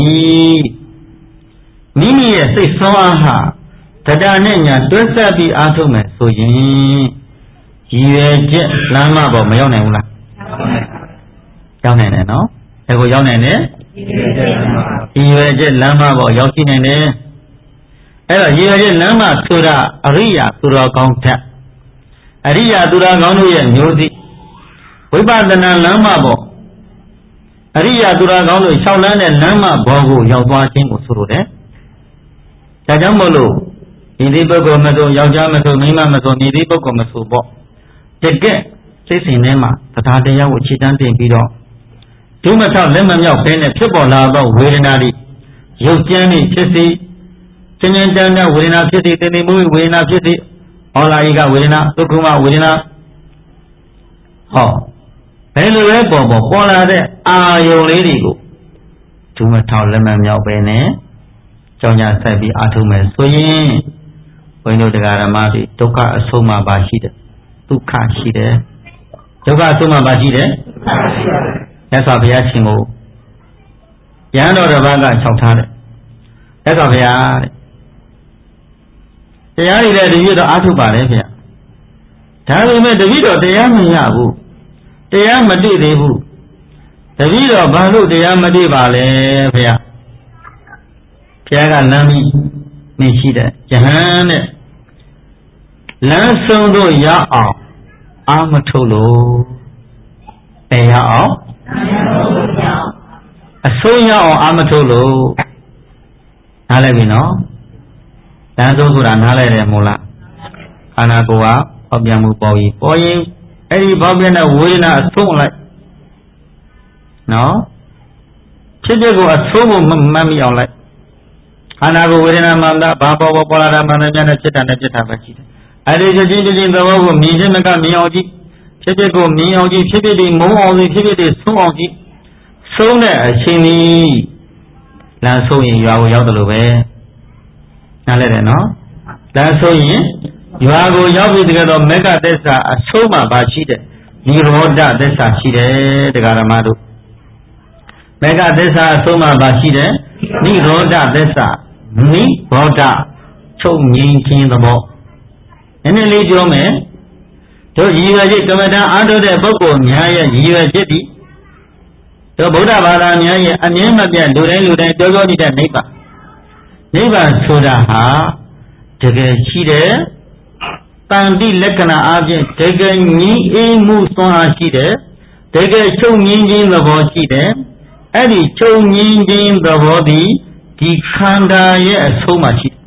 မိမိရဲ့စိတ်ဆွမ်းအားဟာတရားနဲ့ညာတွဲဆက်ပြီးအားထုတ်မယ်ဆိုရင်ရည်ရွယ်ချက်လမ်းမပေါ်မရောက်နိုင်ဘူးလားရောက်နိုင်တယ်နော်ဒါကိုရောက်နိုင်တယ်ရည်ရွယ်ချက်လမ်းမပေါ်ရောက်ရှိနိုင်တယ်အဲ့တော့ရည်ရွယ်ချက်လမ်းမဆိုတာအရိယာသူတော်ကောင်းတက်အရိယာသူတော်ကောင်းတို့ရဲ့မျိုးစိဝိပဿနာလမ်းမပေါ်အရိယာသူတော်ကောင်းတို့၆လမ်းတဲ့လမ်းမပေါ်ကိုရောက်သွားခြင်းကိုဆိုလိုတယ်ဒါကြောင့်မို့လို့ဒီဒီပုဂ္ဂိုလ်မဆိုယောက်ျားမဆိုမိန်းမမဆိုဒီဒီပုဂ္ဂိုလ်မဆိုပေါ့တကယ်စိတ်စဉ်ထဲမှာတရားတရားကိုခြေတန်းတင်ပြီးတော့ဒုမထောက်လက်မမြောက်ဘဲနဲ့ဖြစ်ပေါ်လာသောဝေဒနာတွေရုပ်ကျန်းနေဖြစ်စေကျဉ်းကျဉ်းတန်းတန်းဝေဒနာဖြစ်စေတင်နေမှုဝေဒနာဖြစ်စေဩလာယိကဝေဒနာဒုက္ခမဝေဒနာဟောဘယ်လိုလဲပေါ်ပေါ်ပေါ်လာတဲ့အာယုံလေးတွေကိုဒုမထောက်လက်မမြောက်ဘဲနဲ့ကြောင့်ညာဆက်ပြီးအာထုမယ်ဆိုရင်ဘုန်းကြီးတို့တရားဓမ္မတွေဒုက္ခအဆုံးမှာပါရှိတယ်ဒုက္ခရှိတယ်ဒုက္ခအဆုံးမှာပါရှိတယ်မြတ်စွာဘုရားရှင်ကိုရဟန်းတော်တစ်ပါးကလျှောက်ထားတယ်မြတ်စွာဘုရားတဲ့တရားတွေလည်းတပည့်တော်အာထုပါလေဗျဒါပေမဲ့တပည့်တော်တရားမရဘူးတရားမတွေ့သေးဘူးတပည့်တော်ဘာလို့တရားမတွေ့ပါလဲဗျဘုရားကလမ်းပြီးမရှိတဲ့ယဟန်နဲ့လမ်းဆုံးတို့ရအောင်အာမထုတ်လို့အဲရအောင်အဆုံးရအောင်အာမထုတ်လို့နားလည်ပြီနော်လမ်းဆုံးဆိုတာနားလည်တယ်မို့လားခန္ဓာကိုယ်ကပေါက်ပြန်မှုပေါ်ရင်ပေါ်ရင်အဲ့ဒီပေါက်ပြန်တဲ့ဝေဒနာအဆုံးလိုက်နော်ဖြစ်တဲ့ကိုအဆုံးကိုမမှတ်မိအောင်လိုက်ခန္ဓာကိုယ်ဝေဒနာမှန်တာဘာပေါ်ပေါ်ပေါ်လာတာမှန်တယ်များနဲ့ဖြစ်တာနဲ့ဖြစ်တာပဲရှိတယ်အဲ့ဒီချင်းချင်းချင်းသဘောကိုမြင်ခြင်းမကမြင်အောင်ကြည့်ဖြစ်တဲ့ကိုမြင်အောင်ကြည့်ဖြစ်ဖြစ်ဒီမုန်းအောင်ကြည့်ဖြစ်ဖြစ်ဒီဆုံးအောင်ကြည့်ဆုံးတဲ့အချိန်ကြီးလမ်းဆုံးရင်ရွာကိုရောက်တယ်လို့ပဲနားလဲတယ်နော်လမ်းဆုံးရင်ရွာကိုရောက်ပြီတကယ်တော့မေဃသစ္စာအဆုံးမှပါရှိတယ်និရောဓသစ္စာရှိတယ်တရားဓမ္မတို့မေဃသစ္စာအဆုံးမှပါရှိတယ်និရောဓသစ္စာនិရောဓချုပ်ငြိမ်းခြင်းသဘောနည်းနည်းလေးပြောမယ်တို့ရည်ရွယ်ချက်ကမ္မဋ္ဌာန်းအားထုတ်တဲ့ပုဂ္ဂိုလ်များရဲ့ရည်ရွယ်ချက်ဒီတို့ဗုဒ္ဓဘာသာများရဲ့အမြဲမပြတ်လူတိုင်းလူတိုင်းပြောပြောနေတဲ့နိဗ္ဗာန်နိဗ္ဗာန်ဆိုတာဟာတကယ်ရှိတယ်တန်တိလက္ခဏာအပြင်တကယ်ငြိမ်းအေးမှုသွမ်းအားရှိတယ်တကယ်ချုပ်ငြိမ်းခြင်းသဘောရှိတယ်အဲ့ဒီချုပ်ငြိမ်းခြင်းသဘောဒီဒီခန္ဓာရဲ့အဆုံးမှရှိတယ်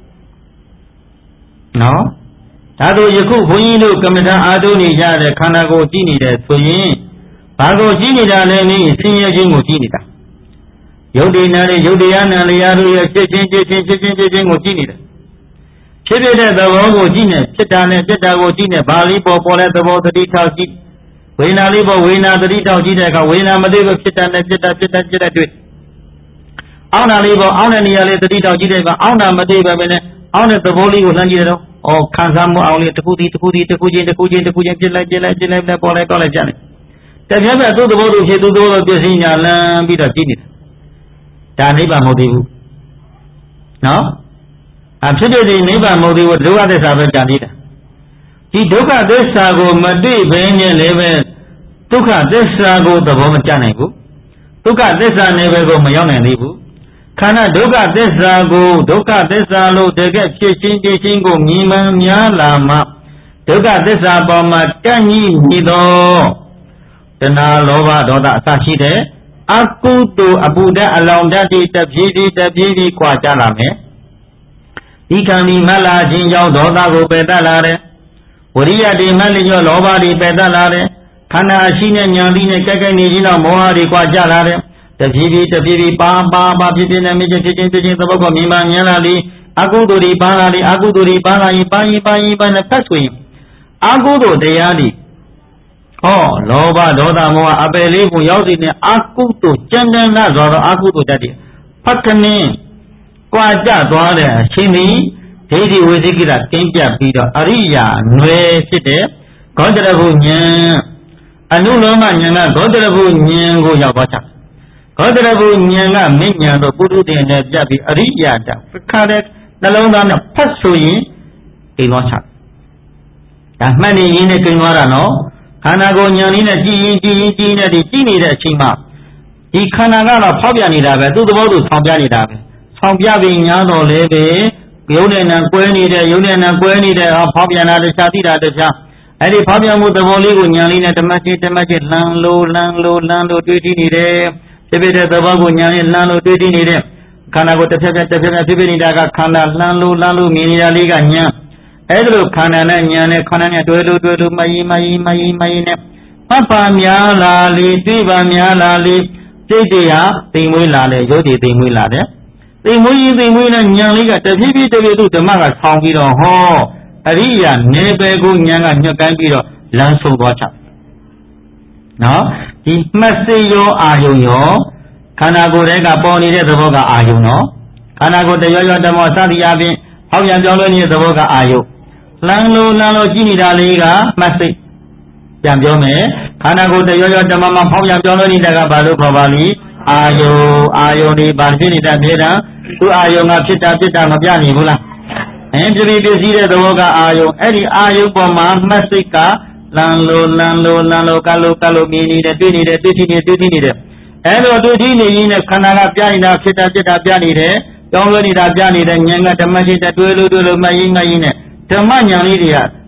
နော်ဒါတို့ယခုဘုန်းကြီးတို့ကမ္မဋ္ဌာန်းအားထုတ်နေကြတဲ့ခန္ဓာကိုယ်ကြည့်နေတယ်ဆိုရင်ဘာကိုကြည့်နေတာလဲနည်းဆင်းရဲခြင်းကိုကြည့်နေတာယုတ်တိနာနဲ့ယုတ်တရားနာလျာတို့ရဲ့ဖြစ်ချင်းဖြစ်ချင်းဖြစ်ချင်းဖြစ်ချင်းကိုကြည့်နေတယ်ဖြစ်ဖြစ်တဲ့သဘောကိုကြည့်နေဖြစ်တာနဲ့ပြက်တာကိုကြည့်နေဘာလေးပေါ်ပေါ်တဲ့သဘောသတိထောက်ကြည့်ဝေဒနာလေးပေါ်ဝေဒနာသတိထောက်ကြည့်တဲ့အခါဝေဒနာမသိဘူးဖြစ်တာနဲ့ပြက်တာပြက်တာပြက်တာတွေ့အောင်းတာလေးပေါ်အောင်းတဲ့နေရာလေးသတိထောက်ကြည့်တဲ့အခါအောင်းတာမသိပဲပဲနဲ့အောင်းတဲ့သဘောလေးကိုလှမ်းကြည့်တယ်တော့ဩခံစားမှုအောင်လေးတစ်ခုတည်းတစ်ခုတည်းတစ်ခုချင်းတစ်ခုချင်းတစ်ခုချင်းပြစ်လိုက်ပြစ်လိုက်ပြစ်လိုက်နဲ့ပေါ်လိုက်တော့လိုက်ကြတယ်တပြက်ပြက်သူ့သဘောသူဖြစ်သူ့သဘောသူပြည့်စည်ညာလန်းပြီးတော့ကြည့်နေတာဒါနိဗ္ဗာန်မဟုတ်သေးဘူးနော်အဖြစ်ဖြစ်ဒီနိဗ္ဗာန်မဟုတ်သေးဘူးဒုက္ခသစ္စာပဲကြံသေးတယ်ဒီဒုက္ခသစ္စာကိုမသိဘဲနဲ့လည်းပဲဒုက္ခသစ္စာကိုသဘောမကျနိုင်ဘူးဒုက္ခသစ္စာနယ်ပယ်ကိုမရောက်နိုင်သေးဘူးခန္ဓာဒုက္ခသစ္စာကိုဒုက္ခသစ္စာလို့တကယ်ဖြစ်ချင်းဖြစ်ချင်းကိုမြင်မှန်များလာမှဒုက္ခသစ္စာပေါ်မှာတန့်ညှိနေသောတဏှာလောဘဒေါသအစရှိတဲ့အကုသိုလ်အပူဓာတ်အလောင်ဓာတ်တွေတပြေးပြေးတပြေးပြေးခွာကြလာမယ်ဒီကံဒီမလာခြင်းကြောင့်ဒေါသကိုပယ်တတ်လာတယ်ဝရိယတွေမလျော့လောဘတွေပယ်တတ်လာတယ်ခန္ဓာရှိနဲ့ဉာဏ်ပြီးနဲ့ကြိုက်ကြိုက်နေခြင်းတော့မောဟတွေခွာကြလာတယ်တပြေးပြေးတပြေးပြေးပါပါပါပြည့်ပြည့်နဲ့မြင့်ဖြစ်ခြင်းဖြစ်ခြင်းသဘောကမြင်မှဉာဏ်လာလေအကုသိုလ်တွေပါလာလေအကုသိုလ်တွေပါလာရင်ပါရင်ပါရင်ပါနဲ့ဖတ်ဆိုရင်အကုသိုလ်တရားတွေဟောလောဘဒေါသမောဟအပယ်လေးကိုရောက်နေတဲ့အကုသိုလ်ကြံတန်းလာဆိုတော့အကုသိုလ်တတ်တယ်ဖတ်ခဏင်းကြွာကြသွားတဲ့အချိန်ဒီဒိဋ္ဌိဝိသိကိတာတင်းပြပြီးတော့အရိယာຫນွယ်ဖြစ်တဲ့ဂေါတရဘုဉာဏ်အနုလောမဉာဏ်ကဂေါတရဘုဉာဏ်ကိုရောက်သွားချဂေါတရဘုဉာဏ်ကမင်းဉာဏ်တို့ပုထုတင်နဲ့ပြပြီးအရိယာတခါတဲ့နှလုံးသားနဲ့ဖတ်ဆိုရင်အိမ်သွားချဒါမှတ်နေရင်းနဲ့ကိန်းသွားတာနော်ခန္ဓာကိုယ်ဉာဏ်လေးနဲ့ကြည်ရင်ကြည်ရင်ကြည်နေတယ်ကြည်နေတဲ့အချိန်မှာဒီခန္ဓာကတော့ဖောက်ပြန်နေတာပဲသူ့သဘောသူဆောင်ပြနေတာပဲဆောင်ပြပြီးညာတော်လဲပဲယုံနဲ့နံကွဲနေတဲ့ယုံနဲ့နံကွဲနေတဲ့ဟောဖောက်ပြန်တာတခြားသိတာတခြားအဲ့ဒီဖောက်ပြန်မှုသဘောလေးကိုဉာဏ်လေးနဲ့ဓမ္မချင်းဓမ္မချင်းလှမ်းလို့လှမ်းလို့လှမ်းလို့တွေးကြည့်နေတယ်ဖြစ်ဖြစ်တဲ့သဘောကိုဉာဏ်လေးလှမ်းလို့တွေးကြည့်နေတဲ့ခန္ဓာကိုတစ်ဖြက်ဖြက်တစ်ဖြက်ဖြက်ဖြစ်ဖြစ်နေတာကခန္ဓာလှမ်းလို့လှမ်းလို့မြင်နေတာလေးကဉာဏ်အဲ့ဒါလိုခန္ဓာနဲ့ဉာဏ်နဲ့ခန္ဓာနဲ့တွဲလို့တွဲလို့မယီမယီမယီမယီနဲ့ပပများလာလေတွေးပါများလာလေစိတ်တွေဟာသိမ်မွေးလာလေရုပ်တွေသိမ်မွေးလာတယ်သိမ်မွေးရင်သိမ်မွေးနဲ့ဉာဏ်လေးကတဖြည်းဖြည်းတဖြည်းဖြည်းဓမ္မကဆောင်းပြီးတော့ဟောအရိယာနေပယ်ကိုဉာဏ်ကညှက်ကိုင်းပြီးတော့လမ်းဆုံးသွားချနော်ဒီမှတ်စိရောအာယုံရောခန္ဓာကိုယ်ထဲကပေါ်နေတဲ့သဘောကအာယုံနော်ခန္ဓာကိုယ်တရောရောဓမ္မစသည်အပြင်ဟောက်ပြန်ပြောင်းလဲနေတဲ့သဘောကအာယုံလှမ်းလို့လှမ်းလို့ကြည့်နေတာလေးကမှတ်စိပြန်ပြောမယ်ခန္ဓာကိုယ်တရောရောဓမ္မမှာဟောက်ပြန်ပြောင်းလဲနေတာကဘာလို့ခေါ်ပါလိအာယုံအာယုံဒီဗာဖြစ်နေတာမြေတာသူအာယုံကဖြစ်တာဖြစ်တာမပြနိုင်ဘူးလားအဲပြပြပြစည်းတဲ့သဘောကအာယုံအဲ့ဒီအာယုံပေါ်မှာမှတ်စိတ်ကလန်လိုလန်လိုလန်လိုကလိုကလိုမြင်နေတယ်တွေ့နေတယ်တွေ့ထိနေတွေ့ထိနေတယ်အဲ့လိုတွေ့ထိနေရင်းနဲ့ခန္ဓာကပြနေတာဖြစ်တာဖြစ်တာပြနေတယ်ကြောင်းလို့နေတာပြနေတယ်ဉာဏ်ကဓမ္မရှိတဲ့တွေ့လို့တွေ့လို့မယင်းငါယင်းနဲ့ဓမ္မဉာဏ်လေးတွေကဩ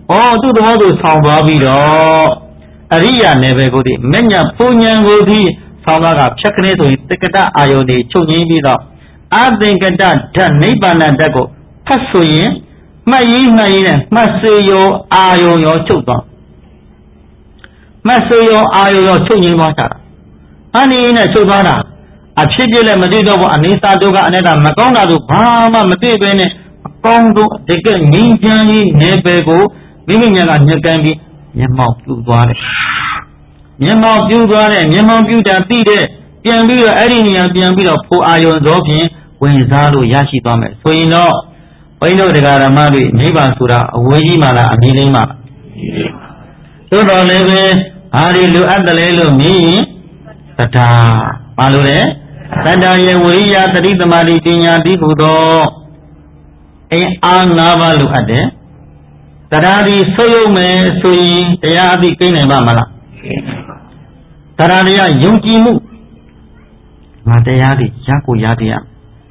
ဩသူ့တော်သူဆောင်သွားပြီးတော့အရိယာနယ်ပယ်ကိုဒီမညံဖူညံကိုဒီဆောင်သွားကဖြတ်ကလေးဆိုရင်တက္ကတအာယုန်တွေချုပ်ငင်းပြီးတော့အသင်္ကတဓာတ်နိဗ္ဗာန်ဓာတ်ကိုဖတ်ဆိုရင်မှတ်ရေးမှတ်ရေးနဲ့မှတ်စေရောအာယုန်ရောချုပ်သွားမှတ်စေရောအာယုန်ရောချုပ်ငင်းသွားကြတာအနည်းနဲ့ချုပ်သွားတာအဖြစ်ပြလည်းမသိတော့ဘူးအနေစာတို့ကအနတ္တမကောင်းတာတို့ဘာမှမသိပဲနဲ့အကောင်းဆုံးတကယ်ငြိမ်းချမ်းရေးနယ်ပယ်ကိုမိမိညာကညှက်ကန်ပြီးမျက်မှောက်ပြုသွားတယ်မျက်မှောက်ပြုသွားတယ်မျက်မှောက်ပြုတာသိတဲ့ပြန်ပြီးတော့အဲ့ဒီနေရာပြန်ပြီးတော့ဖိုအာယုံသောဖြင့်ဝင်စားလို့ရရှိသွားမယ်ဆိုရင်တော့ဘုန်းကြီးတို့တရားဓမ္မတွေနိဗ္ဗာန်ဆိုတာအဝေးကြီးမှလားအမြင်လေးမှလားသို့တော်လည်းပဲဘာတွေလိုအပ်တယ်လဲလို့မြင်ရင်တတာဘာလို့လဲတတာရဲ့ဝိရိယသတိသမာဓိပညာတိဟုသောအင်းအား၅ပါးလိုအပ်တယ်တရားဒီဆုပ်ယုပ်မယ်ဆိုရင်တရားအသိကိန်းနိုင်ပါမလားတရားတရားယုံကြည်မှုငါတရားတွေရကိုရတရား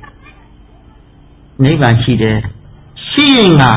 နိဗ္ဗာန်ရှိတယ်ရှိရင်ငါ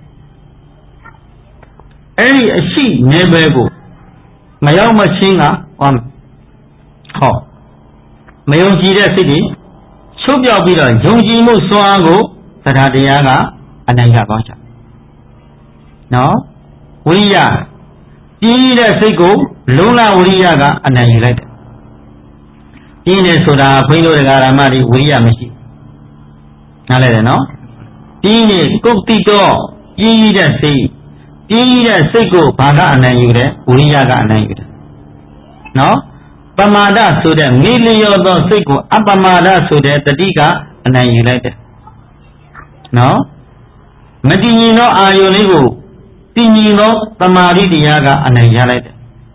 အဲ့ဒီအရှိနယ်ပယ်ကိုမရောက်မချင်းကဟောဟောမယုံကြည်တဲ့စိတ်တွေချုပ်ပြောက်ပြီးတော့ယုံကြည်မှုစွမ်းအားကိုတရားတရားကအနိုင်ရသွားကြနော်ဝိရိယကြီးတဲ့စိတ်ကိုလုံလဝိရိယကအနိုင်ယူလိုက်တယ်ကြီးနေဆိုတာဘုန်းကြီးတို့တရားဓမ္မတွေဝိရိယမရှိနားလဲတယ်နော်ကြီးနေကုတ်တိတော့ကြီးတဲ့စိတ်ကြီးတဲ့စိတ်ကိုဘာကအနိုင်ယူတယ်ဝိရိယကအနိုင်ယူတယ်နော်ပမာဒဆိုတဲ့မိလျော်သောစိတ်ကိုအပမာဒဆိုတဲ့တတိကအနိုင်ယူလိုက်တယ်နော်မတည်ငြိမ်သောအာယုန်လေးကိုတည်ငြိမ်သောသမာဓိတရားကအနိုင်ရလိုက်တယ်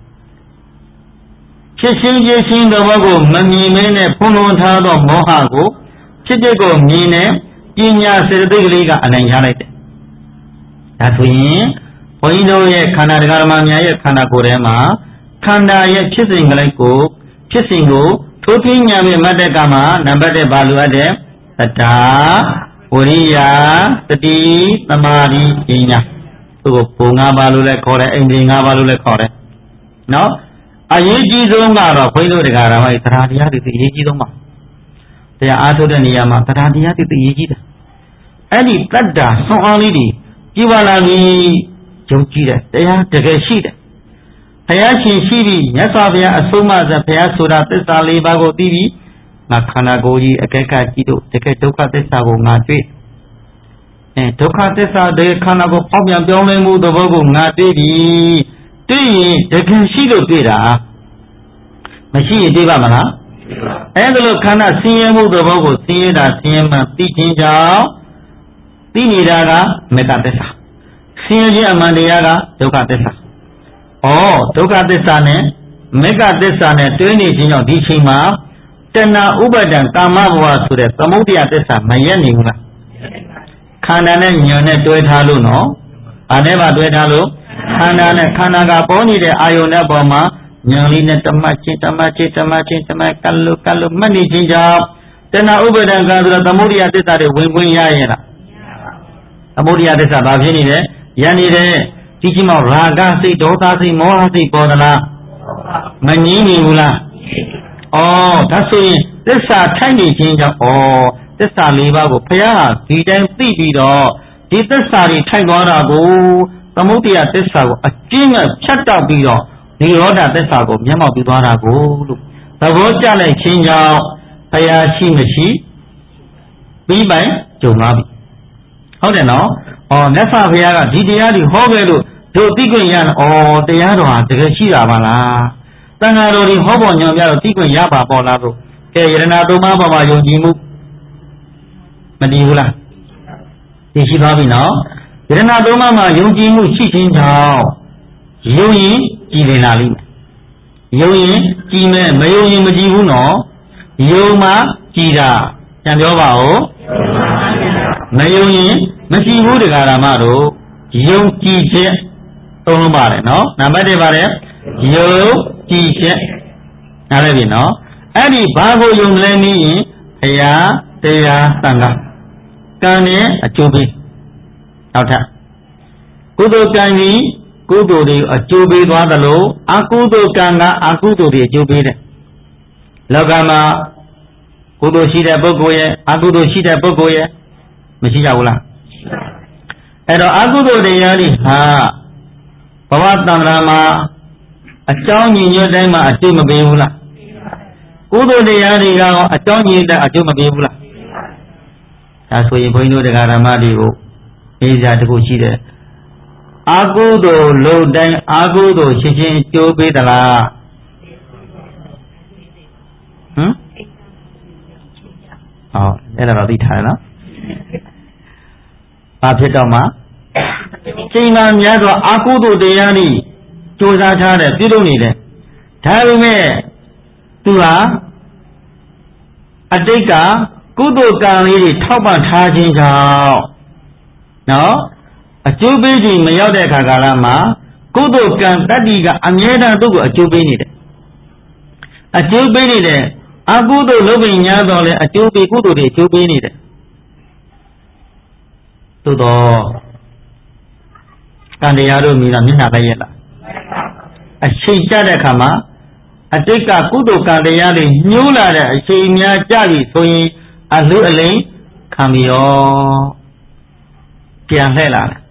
ဖြစ်ချင်းဖြစ်ချင်းသဘောကိုမမြင်မဲနဲ့ဖုံးလွှမ်းထားသောမောဟကိုဖြစ်တဲ့ကိုမြင်တဲ့ပညာစေတသိက်ကလေးကအနိုင်ရလိုက်တယ်ဒါဆိုရင်ဘုန်းကြီးတို့ရဲ့ခန္ဓာတရားဓမ္မများရဲ့ခန္ဓာကိုယ်ထဲမှာခန္ဓာရဲ့ဖြစ်စဉ်ကလေးကိုဖြစ်စဉ်ကိုထိုးထွင်းဉာဏ်နဲ့မှတ်တဲ့ကမှာနံပါတ်၁ဘာလိုအပ်တယ်သတ္တာဝိရိယတတိသမာဓိပညာသူ့ကိုဘုံ၅ပါးလို့လည်းခေါ်တယ်အိန္ဒြေ၅ပါးလို့လည်းခေါ်တယ်နော်အရေးကြီးဆုံးကတော့ဘုန်းကြီးတို့တရားဓမ္မတွေတရားတရားတွေအရေးကြီးဆုံးပါတရားအားထုတ်တဲ့နေရာမှာတရားတရားတွေအရေးကြီးတယ်အဲ့ဒီတတ္တာဆွမ်းအားလေးတွေကြီးပါလာပြီယုံကြည်တယ်တရားတကယ်ရှိတယ်ဘုရားရှင်ရှိပြီမြတ်စွာဘုရားအဆုံးအမဘုရားဆိုတာသစ္စာ၄ပါးကိုသိပြီငါခန္ဓာကိုယ်ကြီးအကဲခတ်ကြည့်လို့တကယ်ဒုက္ခသစ္စာကိုငါတွေ့အဲဒုက္ခသစ္စာတကယ်ခန္ဓာကိုယ်ပေါက်ပြန်ပြောင်းလဲမှုသဘောကိုငါတွေ့ပြီတွေ့ရင်တကယ်ရှိလို့တွေ့တာမရှိရင်တွေ့ပါမလားအဲဒါလို့ခန္ဓာဆင်းရဲမှုသဘောကိုဆင်းရဲတာဆင်းရဲမှသိခြင်းကြောင့်သိနေတာကမေတ္တာသစ္စာဆင်းရဲခြင်းအမှန်တရားကဒုက္ခသစ္စာဩဒုက္ခသစ္စာနဲ့မေတ္တာသစ္စာနဲ့တွဲနေခြင်းကြောင့်ဒီချိန်မှာတဏှာဥပါဒံကာမဘဝဆိုတဲ့သမုဒယသစ္စာမရက်နေဘူးလားခန္ဓာနဲ့ဉာဏ်နဲ့တွဲထားလို့နော်ဘာနဲ့ပါတွဲထားလို့ခန္ဓာနဲ့ခန္ဓာကပေါ်နေတဲ့အာယုန်နဲ့ပေါ်မှာဉာဏ်လေးနဲ့တမတ်ချင်းတမတ်ချင်းတမတ်ချင်းတမတ်ကလို့ကလို့မှတ်နေခြင်းကြောင့်တဏှာဥပါဒံကဆိုတဲ့သမုဒယသစ္စာတွေဝင်ခွင့်ရရဲ့လားသမုဒယသစ္စာဘာဖြစ်နေလဲရန်နေတဲ့ဒီချိန်မှာရာဂစိတ်ဒေါသစိတ်မောဟစိတ်ပေါ်သလားမငြင်းနေဘူးလားဩဒါဆိုရင်သစ္စာထိုက်နေခြင်းကြောင့်ဩသစ္စာ၄ပါးကိုဘုရားဟာဒီတိုင်းသိပြီးတော့ဒီသစ္စာတွေထိုက်သွားတာကိုသမုဒယသစ္စာကိုအကျဉ်းနဲ့ဖြတ်တောက်ပြီးတော့និရောဓသစ္စာကိုမျက်မှောက်ပြုသွားတာကိုလို့သဘောကျလိုက်ခြင်းကြောင့်ဘုရားရှိမရှိပြီးပိုင်ကြုံသွားပြီဟုတ်တယ်နော်ဩမြတ်စွာဘုရားကဒီတရားတွေဟောခဲ့လို့တို့သိခွင့်ရဩတရားတော်ဟာတကယ်ရှိတာပါလားတန်ဃာတော်တွေဟောပေါ်ညွှန်ပြတော့သိခွင့်ရပါပေါ်လားလို့ကဲယရဏသုံးပါးပေါ်မှာယုံကြည်မှုမတည်ဘူးလားသိရှိသွားပြီနော်ယရဏသုံးပါးမှာယုံကြည်မှုရှိခြင်းကြောင့်ယုံရင်ကြည်လင်လာလိမ့်မယ်ယုံရင်ကြည်မယ်မယုံရင်မကြည်ဘူးနော်ယုံမှကြည်တာပြန်ပြောပါဦးမယုံရင်မကြည်ဘူးတရားဓမ္မတို့ယုံကြည်ခြင်းသုံးလုံးပါတယ်နော်နံပါတ်၁ပါတယ်ယုံကြည်ခြင်းနားလည်ပြီနော်အဲ့ဒီဘာကိုယုံလဲနည်းရင်ဘုရားတရားသံဃာကံနဲ့အကျိုးပေးနောက်ထပ်ကုသိုလ်ကံကြီးကုသိုလ်တွေအကျိုးပေးသွားသလိုအကုသိုလ်ကံကအကုသိုလ်တွေအကျိုးပေးတယ်လောကမှာကုသိုလ်ရှိတဲ့ပုဂ္ဂိုလ်ရဲ့အကုသိုလ်ရှိတဲ့ပုဂ္ဂိုလ်ရဲ့မရှိကြဘူးလားအဲ့တော့အကုသိုလ်တရားတွေဟာဘဝတဏ္ဍာမှာအကြောင်းညီညွတ်တိုင်းမှာအကျိုးမပေးဘူးလားကုသိုလ်တရားတွေကတော့အကြောင်းညီတဲ့အကျိုးမပေးဘူးလားဒါဆိုရင်ဘုန်းကြီးတို့တရားဓမ္မတွေကိုအေးစားတခုရှိတယ်အကုသိုလ်လုံးတိုင်းအကုသိုလ်ရှင်းရှင်းအကျိုးပေးသလားဟမ်ဟောအဲ့ဒါတော့သိထားတယ်နော်ဘာဖြစ်တော့မှချိန်မှများတော့အကုသိုလ်တရားတွေကြိုးစားထားတယ်ပြုလုပ်နေတယ်ဒါပေမဲ့သူဟာအတိတ်ကကုသိုလ်ကံလေးတွေထောက်ပံ့ထားခြင်းကြောင့်နော်အကျိုးပေးခြင်းမရောက်တဲ့အခါကာလမှာကုသိုလ်ကံတတ္တိကအမြဲတမ်းသူ့ကိုအကျိုးပေးနေတယ်အကျိုးပေးနေတယ်အကုသိုလ်လုပ်ပြီးညာတော့လေအကျိုးပေးကုသိုလ်တွေအကျိုးပေးနေတယ်သို့တော့ကံတရားတို့မြည်တာမျက်နှာပဲရဲ့လားအချိန်ကျတဲ့အခါမှာအတိတ်ကကုသိုလ်ကံတရားတွေညှိုးလာတဲ့အချိန်များကြပြီဆိုရင်အလှအလိမ့်ခံပြီးတော့ပြန်လှည့်လာတယ်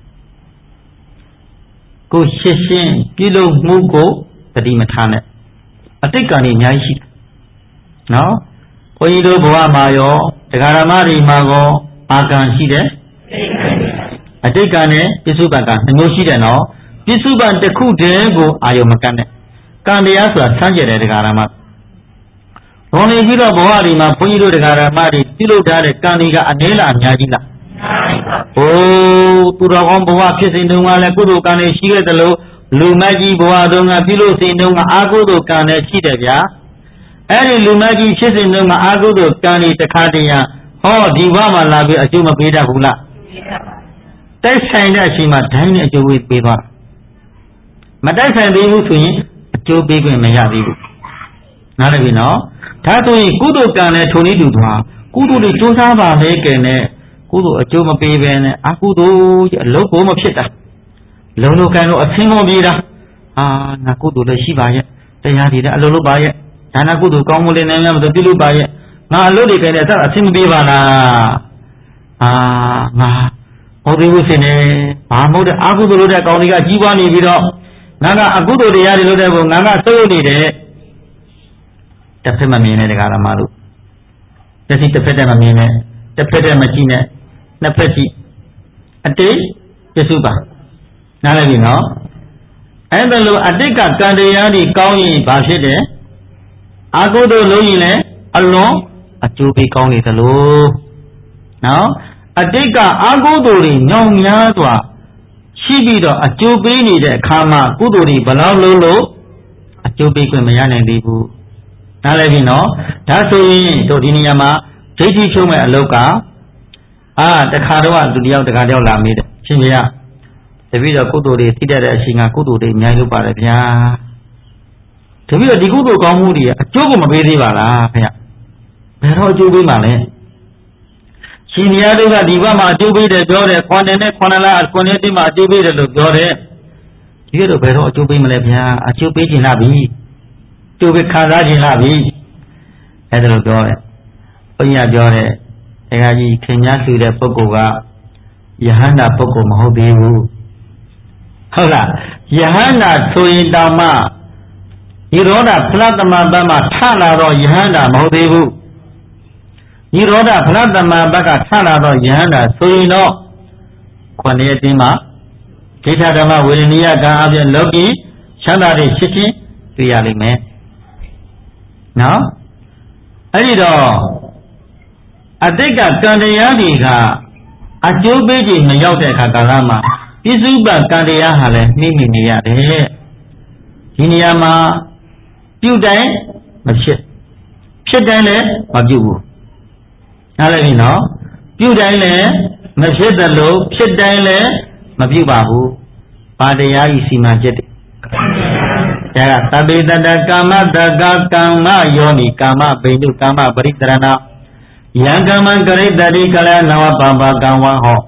ကိုရှင်းရှင်းပြုလုပ်မှုကိုတတိမထားနဲ့အတိတ်ကံတွေအများကြီးရှိတယ်နော်ဘုန်းကြီးတို့ဘဝမှာရောတရားဓမ္မတွေမှာရောအာကံရှိတယ်အတိတ်ကံနဲ့ပြစ္ဆုတ်ပံကံနှမျိုးရှိတယ်နော်ပြစ္ဆုတ်ပံတစ်ခုတည်းကိုအာယုံမကတ်နဲ့ကံတရားဆိုတာဆန်းကျင်တဲ့တရားဓမ္မဘောနေပြီးတော့ဘဝတွေမှာဘုန်းကြီးတို့တရားဓမ္မတွေပြုလုပ်ထားတဲ့ကံတွေကအနည်းလားအများကြီးလားဟိုးသူတော်ကောင်းဘဝဖြစ်စဉ်တုန်းကလည်းကုသိုလ်ကံတွေရှိခဲ့သလိုလူမကြီးဘဝတုန်းကပြုလို့စဉ်တုန်းကအကုသိုလ်ကံတွေရှိတယ်ဗျာအဲ့ဒီလူမကြီးဖြစ်စဉ်တုန်းကအကုသိုလ်ကံတွေတစ်ခါတည်းရဟောဒီဘဝမှာလာပြီးအကျိုးမပေးတတ်ဘူးလားတိုက်ဆိုင်တဲ့အချိန်မှာဒိုင်းနဲ့အကျိုးပေးသွားမတိုက်ဆိုင်သေးဘူးဆိုရင်အကျိုးပေးခွင့်မရသေးဘူးနားလည်ပြီနော်ဒါဆိုရင်ကုသိုလ်ကံနဲ့ထုံနည်းတူသွားကုသိုလ်တွေစူးစမ်းပါလေကဲနဲ့ကုသိုလ်အကျိုးမပေးဘဲနဲ့အကုသိုလ်အလုပ်ကိုမဖြစ်တာလုံလုံကံတော့အဆင်းမပြေတာအာငါကုသိုလ်လည်းရှိပါရဲ့တရားတွေလည်းအလုပ်လုပ်ပါရဲ့ဒါနကုသိုလ်ကောင်းမှုလည်းနည်းနည်းမပြုလုပ်ပါရဲ့ငါအလုပ်တွေကလည်းအဆင်းမပြေပါလားအာငါဟောဒီဝိစင်နေဘာမဟုတ်တဲ့အကုသိုလ်လုပ်တဲ့ကောင်းတွေကကြီးပွားနေပြီးတော့ငါကအကုသိုလ်တရားတွေလုပ်တဲ့ဘုံငါကစိုးရုပ်နေတယ်တစ်ဖက်မမြင်တဲ့တရားဓမ္မတို့တစ်စီတစ်ဖက်တည်းမမြင်နဲ့တစ်ဖက်တည်းမကြည့်နဲ့နှစ်ဖက်ကြည့်အတိတ်ပြစ္ဆုတ်ပါနားလည်ပြီနော်အဲ့ဒါလိုအတိတ်ကကံတရားတွေကောင်းရင်ဘာဖြစ်တယ်အကုသိုလ်လုပ်ရင်လည်းအလွန်အကျိုးပေးကောင်းနေသလိုနော်အတိတ်ကအကုသိုလ်တွေညောင်များစွာရှိပြီးတော့အကျိုးပေးနေတဲ့အခါမှာကုသိုလ်တွေဘလောက်လုံးလို့အကျိုးပေးခွင့်မရနိုင်သေးဘူးနားလည်ပြီနော်ဒါဆိုရင်တို့ဒီနေရာမှာဒိဋ္ဌိဖြုံးမဲ့အလုတ်ကအာတခါတော့သူတယောက်တခါတယောက်လာမေးတယ်ရှင်ဗျာတပည့်တော်ကုသိုလ်တွေသိတတ်တဲ့အချိန်ကကုသိုလ်တွေအများကြီးလုပ်ပါတယ်ဗျာတပည့်တော်ဒီကုသိုလ်ကောင်းမှုတွေအကျိုးကိုမပေးသေးပါလားခင်ဗျဘယ်တော့အကျိုးပေးမှာလဲရှင်မြတ်တို့ကဒီဘက်မှာအကျိုးပေးတယ်ပြောတယ်ခွန်တယ်နဲ့ခွန်လာခွန်တဲ့တိမှာအကျိုးပေးတယ်လို့ပြောတယ်ဒီကတော့ဘယ်တော့အကျိုးပေးမလဲဗျာအကျိုးပေးခြင်းလားပြီကျိုးပေးခံစားခြင်းလားပြီအဲ့ဒါလိုပြောတယ်ဘုရားပြောတယ်တခါကြီးခင်များလှူတဲ့ပုဂ္ဂိုလ်ကယဟန္တာပုဂ္ဂိုလ်မဟုတ်သေးဘူးဟုတ်လားယဟန္တာဆိုရင်တောင်မှဒီရောဓဖလားသမဘတ်မှာထလာတော့ယဟန္တာမဟုတ်သေးဘူးဒီရောဓဖလားသမဘတ်ကထလာတော့ယဟန္တာဆိုရင်တော့ခုနှစ်ရက်တင်းမှာဒိဋ္ဌဓမ္မဝေဒနိယကံအပြင်လောကီချမ်းသာတွေဖြစ်ချင်းတွေ့ရလိမ့်မယ်နော်အဲ့ဒီတော့အတိတ်ကကံတရားတွေကအကျိုးပေးခြင်းမရောက်တဲ့အခါကာလမှာပြစ္ဆုတ်ပံကံတရားဟာလည်းနှိမ့်မိနေရတယ်ဒီနေရာမှာပြုတိုင်းမဖြစ်ဖြစ်တိုင်းလည်းမပြုဘူးနားလည်ပြီနော်ပြုတိုင်းလည်းမဖြစ်သလိုဖြစ်တိုင်းလည်းမပြုပါဘူးဘာတရားဤစီမံချက်တွေဒါကသဗ္ဗေတတကာမတကကာမယောနိကာမဘိန္ဒုကာမပရိတရဏယံကမံကရိတတိကလနဝပပကံဝဟောယ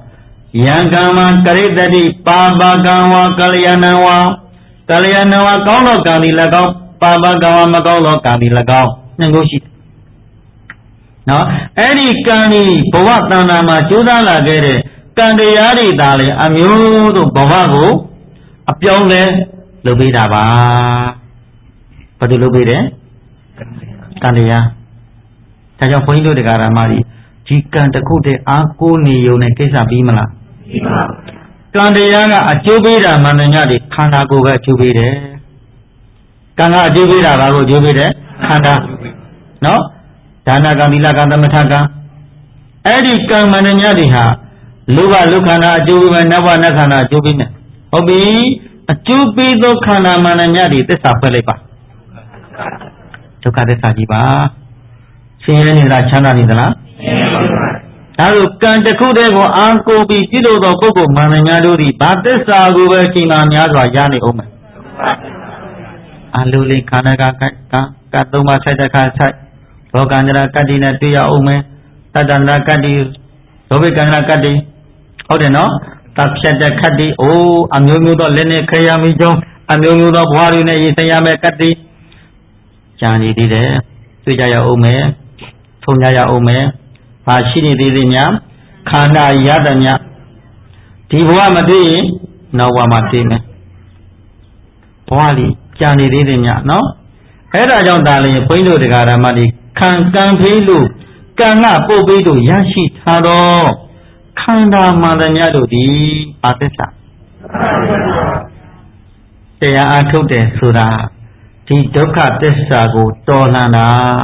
ယံကမ္မကရိတတိပါပကံဝကလျာဏဝကလျာဏဝကောင်းသောကံဒီ၎င်းပါပကံဝမကောင်းသောကံဒီ၎င်းနှစ်ခုရှိနော်အဲ့ဒီကံဒီဘဝတဏ္ဍာမှာကျိုးစားလာခဲ့တဲ့ကံတရားတွေဒါလေအမျိုးတို့ဘဝကိုအပြောင်းလဲလုပ်ပေးတာပါဘာလို့လုပ်ပေးတယ်ကံတရားဒါကြောင့်ဘုန်းကြီးတို့တရားဓမ္မတွေဒီကံတစ်ခုတည်းအားကိုးနေုံနဲ့ကိစ္စပြီးမလားပြီးပါဘူးကံတရားကအကျိုးပေးတာမှန်တယ်ညတွေခန္ဓာကိုယ်ပဲအကျိုးပေးတယ်ကံကအကျိုးပေးတာဘာကိုအကျိုးပေးတယ်ခန္ဓာနော်ဒါနကံသီလကံသမထကံအဲ့ဒီကံမှန်တယ်ညတွေဟာလူဘလူခန္ဓာအကျိုးပေးမယ်နတ်ဘနတ်ခန္ဓာအကျိုးပေးမယ်ဟုတ်ပြီအကျိုးပေးသောခန္ဓာမှန်တယ်ညတွေသစ္စာဖွဲ့လိုက်ပါဒုက္ခသစ္စာကြီးပါဆင်းရဲနေတာချမ်းသာနေသလားဒါလို့ကံတစ်ခုတည်းကိုအာကိုပြီးပြုလို့သောပုဂ္ဂိုလ်မှန်တယ်များတို့သည်ဘာသစ္စာကိုပဲချိန်မှများစွာရနေအောင်မယ်အလိုလေးခန္ဓာကကကသုံးပါးဆိုင်တဲ့ခါဆိုင်ဘောကန္တရာကတ္တိနဲ့တွေ့ရအောင်မယ်တတ္တနာကတ္တိဒုဗေကန္တရာကတ္တိဟုတ်တယ်နော်တပ်ဖြတ်တဲ့ခတ္တိအိုးအမျိုးမျိုးသောလက်နဲ့ခရယာမိကြောင်းအမျိုးမျိုးသောဘွားတွေနဲ့ရည်စင်ရမယ်ကတ္တိကြံရည်သေးတယ်တွေ့ကြရအောင်မယ်ထုံကြရအောင်မယ်ဘာရှိနေသေးသေးများခန္ဓာရတမြဒီဘဝမတွေ့ရင်နောက်ဘဝမှာတွေ့မယ်ဘဝလေးကြံနေသေးသေးများနော်အဲ့ဒါကြောင့်ဒါလည်းဘုန်းကြီးတို့တရားဓမ္မတွေခံကံဖေးလို့ကံကပုတ်ပေးလို့ရရှိထားတော့ခန္ဓာမှန်တယ်များတို့ဒီအာသစ္စာတရားအထုတ်တယ်ဆိုတာဒီဒုက္ခသစ္စာကိုတော်လှန်တာ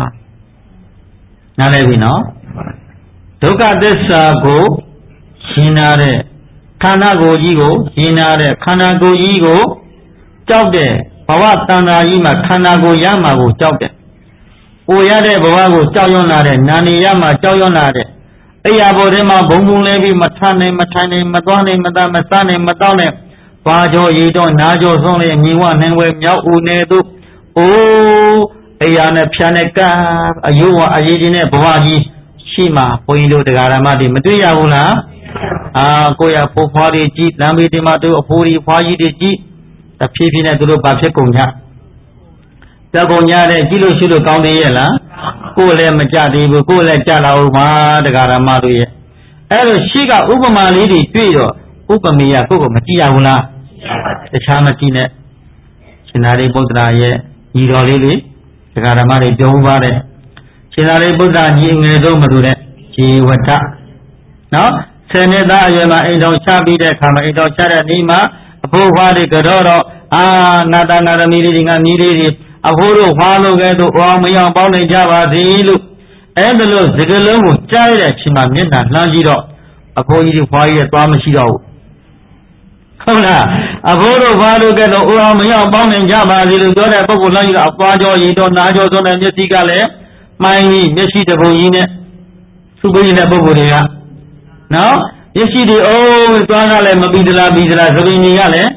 နားလည်ပြီနော်ဒုက္ခသစ္စာကိုရှင်းနာတဲ့ခန္ဓာကိုယ်ကြီးကိုရှင်းနာတဲ့ခန္ဓာကိုယ်ကြီးကိုကြောက်တဲ့ဘဝတဏ္ဍာကြီးမှာခန္ဓာကိုယ်ရမှာကိုကြောက်တဲ့။အိုရတဲ့ဘဝကိုကြောက်ရွံ့လာတဲ့နာနေရမှာကြောက်ရွံ့လာတဲ့အိယာဘောထဲမှာဘုံဘုံလဲပြီးမထနိုင်မထိုင်နိုင်မသွားနိုင်မသားမစားနိုင်မတောင်းနဲ့ဘာကြောရေတော့နာကြောဆုံးလေမြင်ဝနိုင်ဝဲမြောက်ဦးနေသူအိုးအိယာနဲ့ဖြာနဲ့ကပ်အယိုးဝအရေးကြီးတဲ့ဘဝကြီးရှိမှဘုန်းကြီးတို့တရားဓမ္မတွေမတွေ့ရဘူးလားအာကိုရဖိုးဖွားတွေကြည့်လမ်းဘေးတွေမှာသူအဖိုးကြီးဖွားကြီးတွေကြည့်တဖြည်းဖြည်းနဲ့သူတို့ဘာဖြစ်ကုန်ကြတကုန်ကြတဲ့ကြည့်လို့ရှိလို့ကောင်းသေးရဲ့လားကိုယ်လည်းမကြသေးဘူးကိုယ်လည်းကြလာဦးမှာတရားဓမ္မတို့ရဲ့အဲ့လိုရှိကဥပမာလေးတွေတွေ့တော့ဥပမေယကိုယ့်ကိုမကြည့်ရဘူးလားတခြားမကြည့်နဲ့ရှင်သာရိပုတ္တရာရဲ့ညီတော်လေးတွေတရားဓမ္မတွေပြောမှုပါတယ်ရှင်သာရိပုတ္တရာညီငယ်ဆုံးမသူတဲ့ဇေဝတနော်ဆယ်နှစ်သားအရွယ်မှာအိမ်တော်ချပြီးတဲ့အခါမှာအိမ်တော်ချတဲ့နေ့မှာအဖိုးဖွားတွေကတော့တော့အာနာတာနာသမီးတွေငါမီးလေးတွေအဖိုးတို့ဖွားလို့ကဲတော့အောင်မရောက်ပေါင်းနေကြပါစေလို့အဲ့ဒါလို့စကလုံးကိုကြားရတဲ့အချိန်မှာမျက်နှာလှမ်းကြည့်တော့အဖိုးကြီးတွေဖွားကြီးရဲ့သွားမရှိတော့ဘူးဟုတ်လားအဖိုးတို့ဖွားလို့ကဲတော့အောင်မရောက်ပေါင်းနေကြပါစေလို့ပြောတဲ့ပုဂ္ဂိုလ်လှမ်းကြည့်တော့အပွားကြောရေတော့နားကြောဆိုတဲ့မျက်စိကလည်းမှိုင်းကြီးမျက်စိတစ်ပုံကြီးနဲ့သူ့ပိတဲ့ပုဂ္ဂိုလ်တွေကနော်မျက်စိတွေအိုးသွားကလည်းမပြီးသလားပြီးသလားသပင်ကြီးကလည်း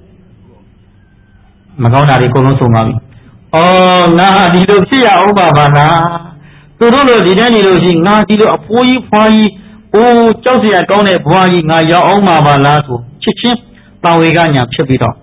မကောင်းတာတွေအကုန်လုံးဆုံးသွားပြီ။အော်ငါဒီလိုဖြစ်ရအောင်ပါပါလား။သူတို့လိုဒီတဲ့ညီလို့ရှိငါဒီလိုအဖိုးကြီးဖွားကြီးအိုးကြောက်စရာကောင်းတဲ့ဘွားကြီးငါရောက်အောင်ပါပါလားဆိုချစ်ချင်းတာဝေကညာဖြစ်ပြီးတော့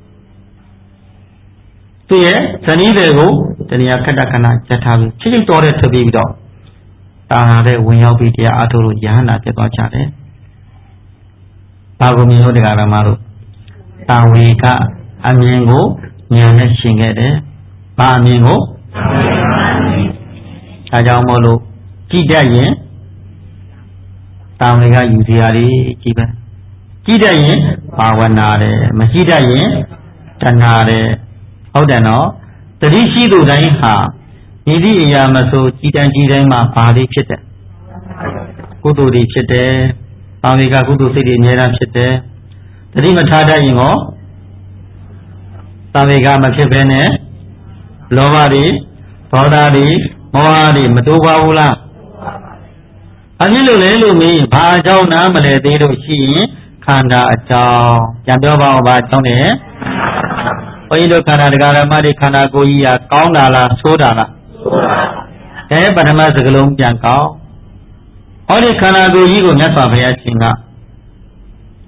သူရဲ့ဇနီးတွေကိုတဏှာခတ္တခဏကြက်ထားပြီးချစ်ချစ်တော်တဲ့ထွက်ပြီးတော့တာဟာတဲ့ဝင်ရောက်ပြီးတရားအထုတ်လို့ယဟနာဖြစ်သွားကြတယ်။ဘာကိုမြင်လို့တရားဓမ္မတို့တာဝေကအမြင်ကိုဉာဏ်နဲ့ရှင်းခဲ့တယ်။ဘာအမြင်ကိုအဲကြောင့်မို့လို့ကြည့်တတ်ရင်တာဝေကယူစရာတွေကြည့်ပဲ။ကြည့်တတ်ရင်ဘာဝနာတယ်မကြည့်တတ်ရင်တဏှာတယ်ဟုတ်တယ်နော်။တတိရှိသူတိုင်းဟာဤသည့်အရာမဆိုကြည်တန်းကြည်တိုင်းမှာဘာလေးဖြစ်တယ်ကုသိုလ်တွေဖြစ်တယ်ပါဝေကကုသိုလ်စိတ်တွေအများအားဖြစ်တယ်တတိမထားတတ်ရင်ရောပါဝေကမဖြစ်ဘဲနဲ့လောဘတွေဒေါသတွေမောဟတွေမတိုးပါဘူးလားအဖြစ်လို့လဲလို့မင်းဘာအကြောင်းနားမလဲသေးလို့ရှိရင်ခန္ဓာအကြောင်းပြန်ပြောပါဦးဘာအကြောင်းလဲဘုန်းကြီးတို့ခန္ဓာတရားဓမ္မတွေခန္ဓာကိုယ်ကြီးဟာကောင်းတာလားဆိုးတာလားအဲပထမစကလုံးပြန်ကောင်းဟောဒီခန္ဓာကိုယ်ကြီးကိုမြတ်စွာဘုရားရှင်က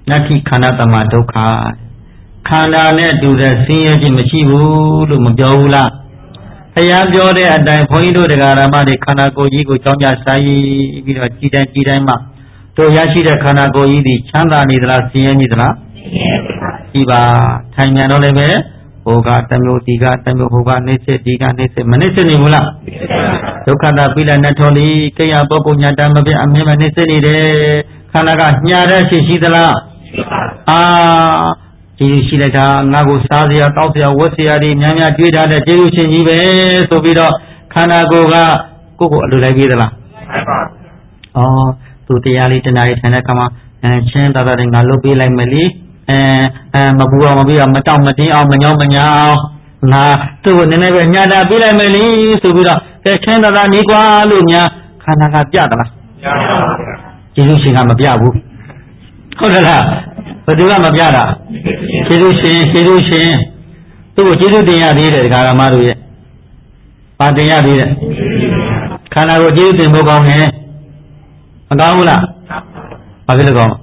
Nati khana tama dukha khana neတူတဲ့ဆင်းရဲခြင်းမရှိဘူးလို့မပြောဘူးလားတရားပြောတဲ့အတိုင်းဘုန်းကြီးတို့တရားဓမ္မတွေခန္ဓာကိုယ်ကြီးကိုကြောင်းကြဆိုင်ပြီးတော့ကြည်တိုင်းကြည်တိုင်းမှာတို့ရရှိတဲ့ခန္ဓာကိုယ်ကြီးဒီချမ်းသာနေသလားဆင်းရဲနေသလားဆင်းရဲပါထိုင်မြန်တော့လည်းပဲဟိုကတမျိုးဒီကတမျိုးဟိုကနေစစ်ဒီကနေစစ်မနေစစ်နေဘူးလားဒုက္ခတာပိလနဲ့ထော်လီကိယပုဂ္ဂိုလ်ညာတမပြအမြဲမနေစစ်နေတယ်ခန္ဓာကညာတဲ့ရှိရှိသလားအာဒီရှိလိုက်တာငါ့ကိုစားစရာတောက်စရာဝတ်စရာတွေများများကြွေးထားတဲ့ကျေးဇူးရှင်ကြီးပဲဆိုပြီးတော့ခန္ဓာကိုယ်ကကိုယ့်ကိုအလိုလိုက်ပြေးသလားမှန်ပါဩသူတရားလေးတဏှာလေးထိုင်တဲ့အခါမှာအဲချင်းသာသာတွေငါလုပ်ပေးလိုက်မယ်လေအဲအဲမပူအောင်မပြီးအောင်မတောင့်မတင်းအောင်မညောင်းမညာအောင်ငါသူ့ကိုနည်းနည်းပဲညှတာပေးလိုက်မယ်လေဆိုပြီးတော့အဲချင်းသာသာနေကွာလို့များခန္ဓာကပြသလားပြပါဘူးကျေးဇူးရှင်ကမပြဘူးဟုတ်တယ်လားဘယ်သူကမပြတာကျေးဇူးရှင်ကျေးဇူးရှင်သူ့ကိုကျေးဇူးတင်ရသေးတယ်ဒကာရမတို့ရဲ့ပါတင်ရသေးတယ်ခန္ဓာကိုကျေးဇူးတင်ဖို့ကောင်းတယ်မကောင်းဘူးလားဘာဖြစ်လို့ကောင်း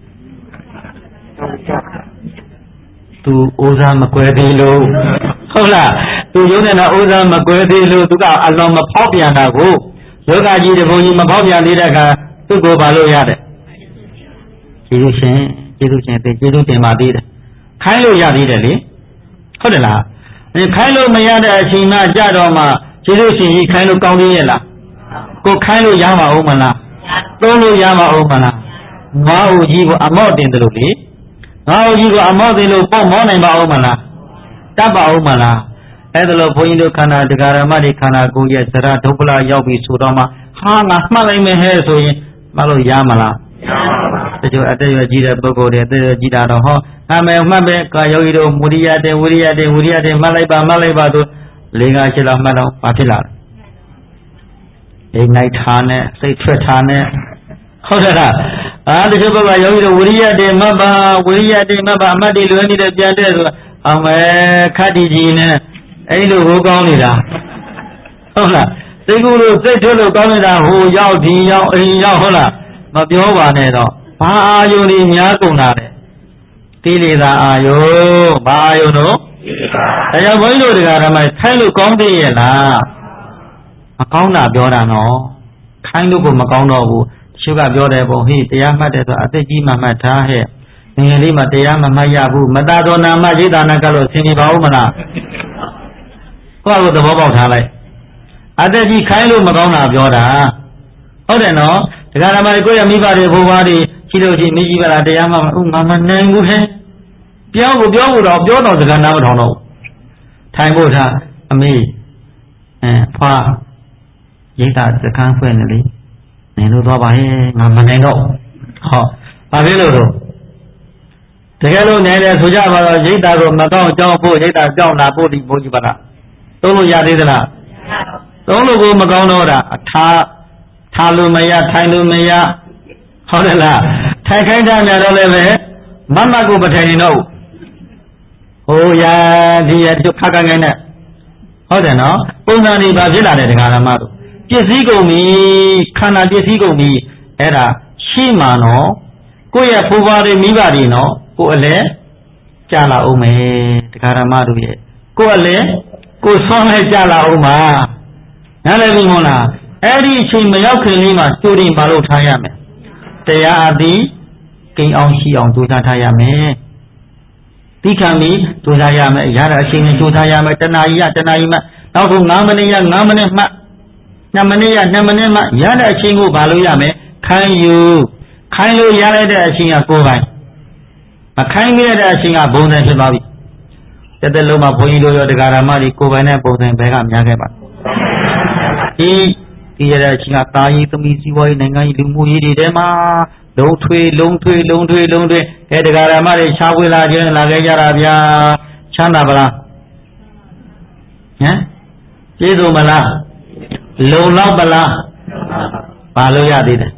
သူဩဇာမကွဲသေးလို့ဟုတ်လားသူရုံးနေတာဩဇာမကွဲသေးလို့သူကအလွန်မဖောက်ပြန်တာကိုယောဂကြီးတဘုံကြီးမဖောက်ပြန်သေးတဲ့အခါသူ့ကိုဘာလို့ရတယ်ကျေးဇူးရှင်ကျေးဇူးရှင်တင်ကျေးဇူးတင်ပါသေးတယ်ခိုင်းလို့ရသေးတယ်လေဟုတ်တယ်လားခိုင်းလို့မရတဲ့အချိန်မှကြတော့မှကျေးဇူးရှင်ကြီးခိုင်းလို့ကောင်းသေးရဲ့လားကိုခိုင်းလို့ရမှာအောင်မလားသုံးလို့ရမှာအောင်မလားငါ့ဦးကြီးကိုအမော့တင်တယ်လို့လေငါ့ဦးကြီးကိုအမော့တင်လို့ပေါ့မောနိုင်ပါအောင်မလားတတ်ပါအောင်မလားအဲ့ဒါလို့ဘုန်းကြီးတို့ခန္ဓာတရားဓမ္မတွေခန္ဓာကိုယ်ရဲ့ဇရဒုက္ခလာရောက်ပြီဆိုတော့မှဟာငါမှတ်လိုက်မယ်ဟဲ့ဆိုရင်မှတ်လို့ရမလားတချို့အတ္တရကြီးတဲ့ပုဂ္ဂိုလ်တွေအတ္တရကြီးတာတော့ဟောအမေမှတ်ပဲကာယောဂီတို့မူရိယတဲ့ဝိရိယတဲ့ဝိရိယတဲ့မှတ်လိုက်ပါမှတ်လိုက်ပါဆိုလေးငါးချက်လောက်မှတ်တော့ဘာဖြစ်လာလဲအိမ်နိုင်ထားနဲ့စိတ်ထွက်ထားနဲ့ဟုတ်တယ်လားအာတချို့ဘက်ကယောဂီတို့ဝိရိယတဲ့မှတ်ပါဝိရိယတဲ့မှတ်ပါအမှတ်တွေလွယ်နေတဲ့ပြန်တဲ့ဆိုအောင်မဲခတ်တီကြီးနဲ့အဲ့လိုဟိုကောင်းနေတာဟုတ်လားစိတ်ကူးလို့စိတ်ထွက်လို့ကောင်းနေတာဟိုရောက်ဒီရောက်အိမ်ရောက်ဟုတ်လားမပြောပါနဲ့တော့ဘာအာယုန်ကြီးများကုန်တာလဲတိလေသာအာယုန်ဘာအာယုန်တို့ဒါကြောင့်ဘုန်းကြီးတို့တရားဓမ္မခိုင်းလို့ကောင်းသေးရဲ့လားမကောင်းတာပြောတာနော်ခိုင်းလို့ကိုမကောင်းတော့ဘူးတချို့ကပြောတယ်ပေါ့ဟေးတရားမှတ်တယ်ဆိုအသက်ကြီးမှမှတ်ထားဟဲ့ငယ်ငယ်လေးမှတရားမမှတ်ရဘူးမတာတော်နာမရိဒါနာကလို့ဆင်နေပါဦးမလားကိုယ့်ကိုသဘောပေါက်ထားလိုက်အသက်ကြီးခိုင်းလို့မကောင်းတာပြောတာဟုတ်တယ်နော်တရားဓမ္မတွေကိုယ့်ရဲ့မိဘတွေဘိုးဘွားတွေရှိလို့ရှိမိကြီးပါလားတရားမှဥမမနိုင်ဘူးဟဲ့ပြောကိုပြောဖို့တော့ပြောတော့စကားနားမထောင်တော့ဘူးထိုင်ဖို့ထားအမေအဲဖွာရိတ်တာစကန်းဖွင့်နေလေနေလို့တော့ပါဟဲ့ငါမနိုင်တော့ဟောဘာဖြစ်လို့တော့တကယ်လို့နေတယ်ဆိုကြပါတော့ရိတ်တာကိုမကောင်းကြောင်းဖို့ရိတ်တာကြောင်းလာဖို့ဒီဘုန်းကြီးပါလားသုံးလို့ရသေးသလားသုံးလို့ကိုမကောင်းတော့တာအထာထားလို့မရထိုင်လို့မရဟုတ်တယ်လားထိုင်ခိုင်းကြများတော့လည်းပဲမမကိုမထိုင်နေတော့ဟိုရာဒီရတို့ခါကငိုင်းနဲ့ဟုတ်တယ်နော်ပုံစံတွေပါဖြစ်လာတဲ့ဒကာရမတို့ပစ္စည်းကုန်ပြီခန္ဓာပစ္စည်းကုန်ပြီအဲ့ဒါရှိမှနော်ကိုယ့်ရဲ့ဘိုးဘွားတွေမိဘတွေနော်ကိုယ်အလဲကြာလာအောင်မယ်ဒကာရမတို့ရဲ့ကိုယ်အလဲကိုယ်ဆွမ်းလဲကြာလာအောင်ပါနားလည်ပြီမို့လားအဲ့ဒီအချိန်မရောက်ခင်လေးမှာတူတင်ပါလို့ထားရမယ်တရားအသည်ကိန်းအောင်ရှိအောင်ကြိုးစားထားရမယ်သိခံပြီးကြိုးစားရမယ်ရတဲ့အချိန်နဲ့ကြိုးစားရမယ်တဏှာကြီးရတဏှာကြီးမှနောက်ဆုံး၅မိနစ်ရ၅မိနစ်မှ၂မိနစ်ရ၂မိနစ်မှရတဲ့အချိန်ကိုဘာလို့ရမယ်ခိုင်းယူခိုင်းလို့ရလိုက်တဲ့အချိန်ကကိုယ်ပိုင်မခိုင်းရတဲ့အချိန်ကဘုံစံဖြစ်သွားပြီတစ်သက်လုံးမှာဘုန်းကြီးတို့ရောတရားဓမ္မတွေကိုယ်ပိုင်နဲ့ပုံစံဘဲကများခဲ့ပါဒီဒီရတဲ့အချိန်ကတာရေးသမီးစီးပွားရေးနိုင်ငံရေးလူမှုရေးတွေထဲမှာလုံးထွေးလုံးထွေးလုံးထွေးလုံးထွေးအဲတရားဓမ္မတွေရှားဝေလာခြင်းလာခဲ့ကြတာဗျာချမ်းသာပါလားဟမ်ကျေးဇူးမလားလုံလောက်ပါလားဘာလို့ရသေးတယ်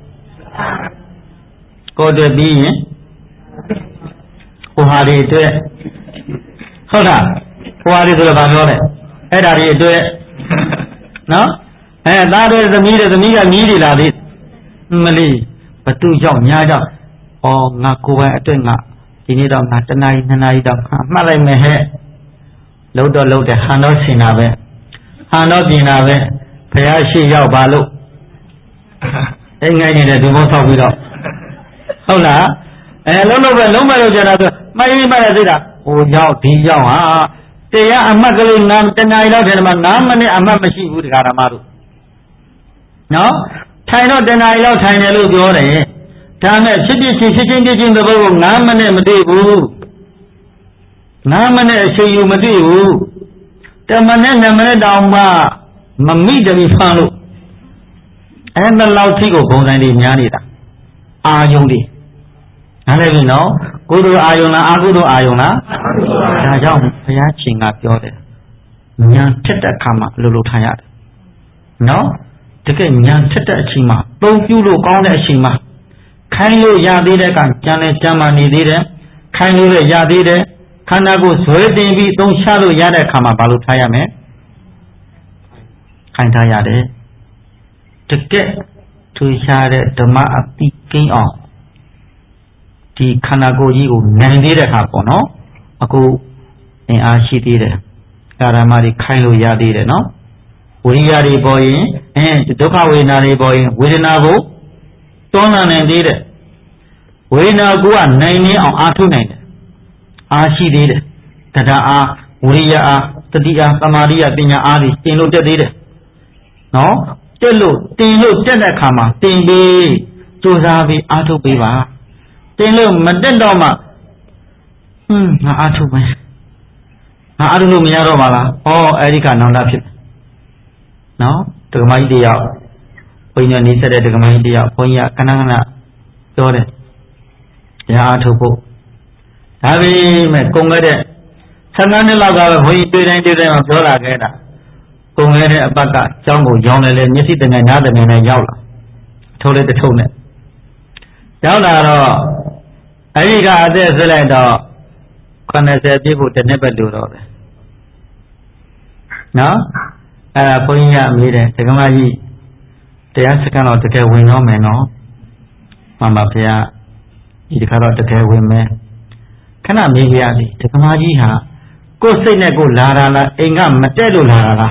ကိုယ်တွေ့ပြီးရင်ဟိုဟာတွေအတွက်ဟုတ်လားဟိုဟာတွေဆိုတော့ဘာပြောလဲအဲ့ဒါတွေအတွက်နော်အဲသားတွေသမီးတွေသမီးကမြည်နေလာသေးမလီဘသူကြောင့်ညာကြောင့်哦，我国外对我今年到我这哪一哪一到，马来没嘿，老多老的汉老是那边，汉老边那边，不要去要八路，应该你的就冇少不了，好啦，哎，老老板老板老叫那个，买一买来对的，我要提要啊，这样阿妈个里俺这哪一到这嘛，俺们的阿妈没辛苦的干嘛路，喏，台到这哪一到台那路标嘞。他们实际是实际的经的不，俺们的没对不，俺们的是有没对不，他们的咱们的道嘛，没没得地方路，哎，那老几个工人的哪里的，阿勇的，哪里的喏，古都阿勇啦，阿古都阿勇啦，大家不要轻啊ပြော的，娘吃的看嘛，路路看下的，喏，这个娘吃的起嘛，都有路高的起嘛。开路压低的干，将来将嘛你的人，开路的压低的，看那个水电比东下路压的看嘛，把路拆下没？看他压的，这个推下的他妈阿比更哦，die看那个一个难的的看不喏，阿个哎阿西的的，干他妈的开路压低的喏，乌里压的包音，哎，都靠为那的包音，为了那个。多难难的的，为那个啊难的啊阿土难的，阿西的的，大家啊乌里呀啊，这里啊，他妈的呀，边呀阿的，电路这里的，喏，电路电路这在看嘛，电比做啥比阿土比吧，电路没电到嘛，嗯，那阿土没，那阿土路没有到嘛啦，哦，哎，你看那那片，喏，这个嘛一定要。ဘုန်းကြီးနေဆက်တဲ့ဒကမကြီးတယောက်ဘုန်းကြီးကခဏခဏပြောတယ်တရားအားထုတ်ဖို့ဒါပေမဲ့ကုန်ခဲ့တဲ့ဆယ်ငါးနှစ်လောက်ကပဲဘုန်းကြီးတွေ့တိုင်းတွေ့တိုင်းမှာပြောလာခဲ့တာကုန်ခဲ့တဲ့အပတ်ကအကြောင်းကိုရောင်းတယ်လေမျက်စိတငယ်နားတငယ်နဲ့ရောက်လာထုတ်လိုက်တစ်ထုပ်နဲ့ရောက်လာတော့အဲဒီကအသက်ဆက်လိုက်တော့ခုနှစ်ဆယ်ပြည့်ဖို့တစ်နှစ်ပဲလိုတော့ပဲနော်အဲဒါဘုန်းကြီးကအမေးတယ်ဒကမကြီးတရားစခန်းတော့တကယ်ဝင်တော့မယ်နော်မှန်ပါဗျာဒီတစ်ခါတော့တကယ်ဝင်မယ်ခဏမေးကြရစီဒကမကြီးဟာကိုယ်စိတ်နဲ့ကိုလာတာလားအိမ်ကမတက်လို့လာတာလား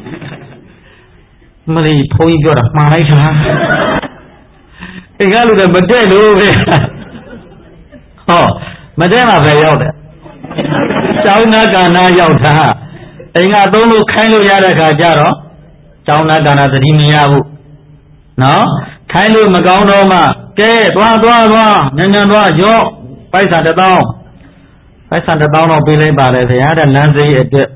မလီဘုန်းကြီးပြောတာမှားလိုက်တာအိမ်ကလူတွေမတက်လို့ပဲဟောမတက်မှပဲရောက်တယ်ကျောင်းသားကဏ္ဍရောက်တာအိမ်ကသုံးလို့ခိုင်းလို့ရတဲ့ခါကျတော့ကျောင်းသားကဏ္ဍသတိမရဘူးနော်ခိုင်းလို့မကောင်းတော့မှကဲသွားသွားသွားညံ့ညံ့သွားရော့ပိုက်ဆံတစ်သောင်းပိုက်ဆံတစ်သောင်းတော့ပေးလိုက်ပါလေခင်ဗျာတဲ့လမ်းစိအတွက်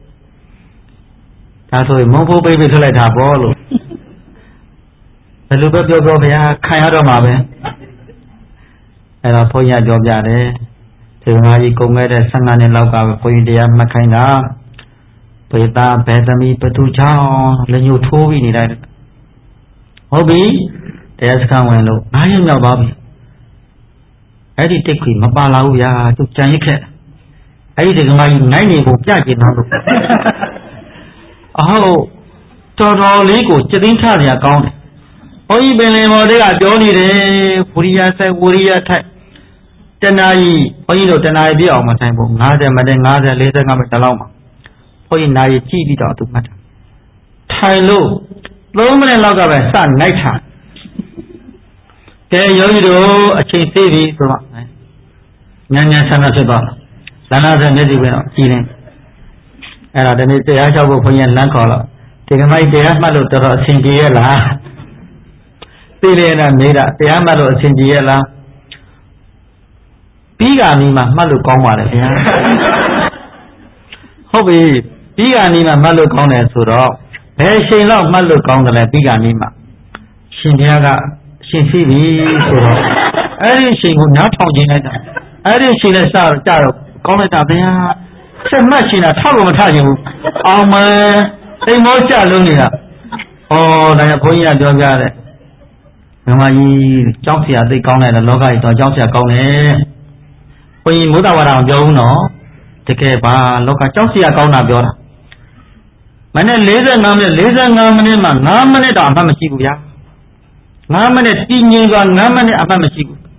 ဒါဆိုရင်မုံဖို့ပေးပြီးထွက်လိုက်တာပေါ့လို့ဘယ်လိုပဲပြောပြောခင်ဗျာခံရတော့မှာပဲအဲ့တော့ဘုန်းကြီးပြောပြတယ်ဒီငါကြီးကုန်ခဲ့တဲ့ဆယ်ငါးနှစ်လောက်ကပဲဘုန်းကြီးတရားမှတ်ခိုင်းတာပေတာဘယ်သမီးဘသူချောင်းလက်ညှိုးထိုးပြီးနေလိုက်ဟုတ်ပြီတရားစခန်းဝင်လို့ငါးရက်မြောက်သွားပြီအဲ့ဒီတိတ်ခွေမပါလာဘူးဗျာသူကြံရစ်ခဲ့အဲ့ဒီဒကမကြီးနိုင်နေကိုပြကျင်တော့လို့အဟောတော်တော်လေးကိုစည်သိန်းချစရာကောင်းတယ်ဘုန်းကြီးပင်လင်မော်တွေကပြောနေတယ်ဝိရိယဆိုင်ဝိရိယထိုက်တဏှာကြီးဘုန်းကြီးတို့တဏှာကြီးပြအောင်မထိုင်ဘူး၅၀မတည်း၅၀ ၄၅မိနစ်တလောက်မှာဘုန်းကြီးနာရီကြည့်ပြီးတော့သူမှတ်တယ်ထိုင်လို့သုံးမိနစ်လောက်ကပဲစနိုင်တာကဲယောဂီတို့အချိန်သေးပြီဆိုတော့ညံ့ညံ့ဆန္ဒဖြစ်သွားလမ်းလာတဲ့မျက်စိပဲတော့ကြည်နေအဲ့ဒါဒီနေ့တရားလျှောက်ဖို့ဘုန်းကြီးလမ်းခေါ်တော့ဒီကမိုက်တရားမှတ်လို့တော်တော်အဆင်ပြေရဲ့လားသိတယ်နဲ့နေတာတရားမှတ်လို့အဆင်ပြေရဲ့လားပြီးကနီးမှာမှတ်လို့ကောင်းပါလေဗျာဟုတ်ပြီပြီးကနီးမှာမှတ်လို့ကောင်းတယ်ဆိုတော့ဘယ်ချိန်လောက်မှတ်လို့ကောင်းတယ်လဲပြီးကနီးမှာရှင်ဘုရားကရှင်ရှိပြီဆိုတော့အဲ့ဒီချိန်ကိုနားထောင်ခြင်းလိုက်တာအဲ့ဒီချိန်နဲ့စတော့ကြတော့ကောင်းလိုက်တာဗျာဆက်မှတ်ရှင်တာထောက်လို့မထခြင်းဘူးအောင်မယ်အိမ်မောကြလုံးနေတာဩဒါရဘုန်းကြီးကပြောပြတယ်မြမကြီးကြောက်เสียသိကောင်းတယ်လောကကြီးတော့ကြောက်เสียကောင်းတယ်ဘုန်းကြီးမိုးတဝါဒအောင်ပြောဦးနော်တကယ်ပါလောကကြောက်เสียကောင်းတာပြောတာမနေ့၄၅မိနစ်၄၅မိနစ်မှ၅မိနစ်တော့အမှတ်မရှိဘူးဗျာ၅မိနစ်တည်ငြိမ်စွာ၅မိနစ်အမှတ်မရှိဘူး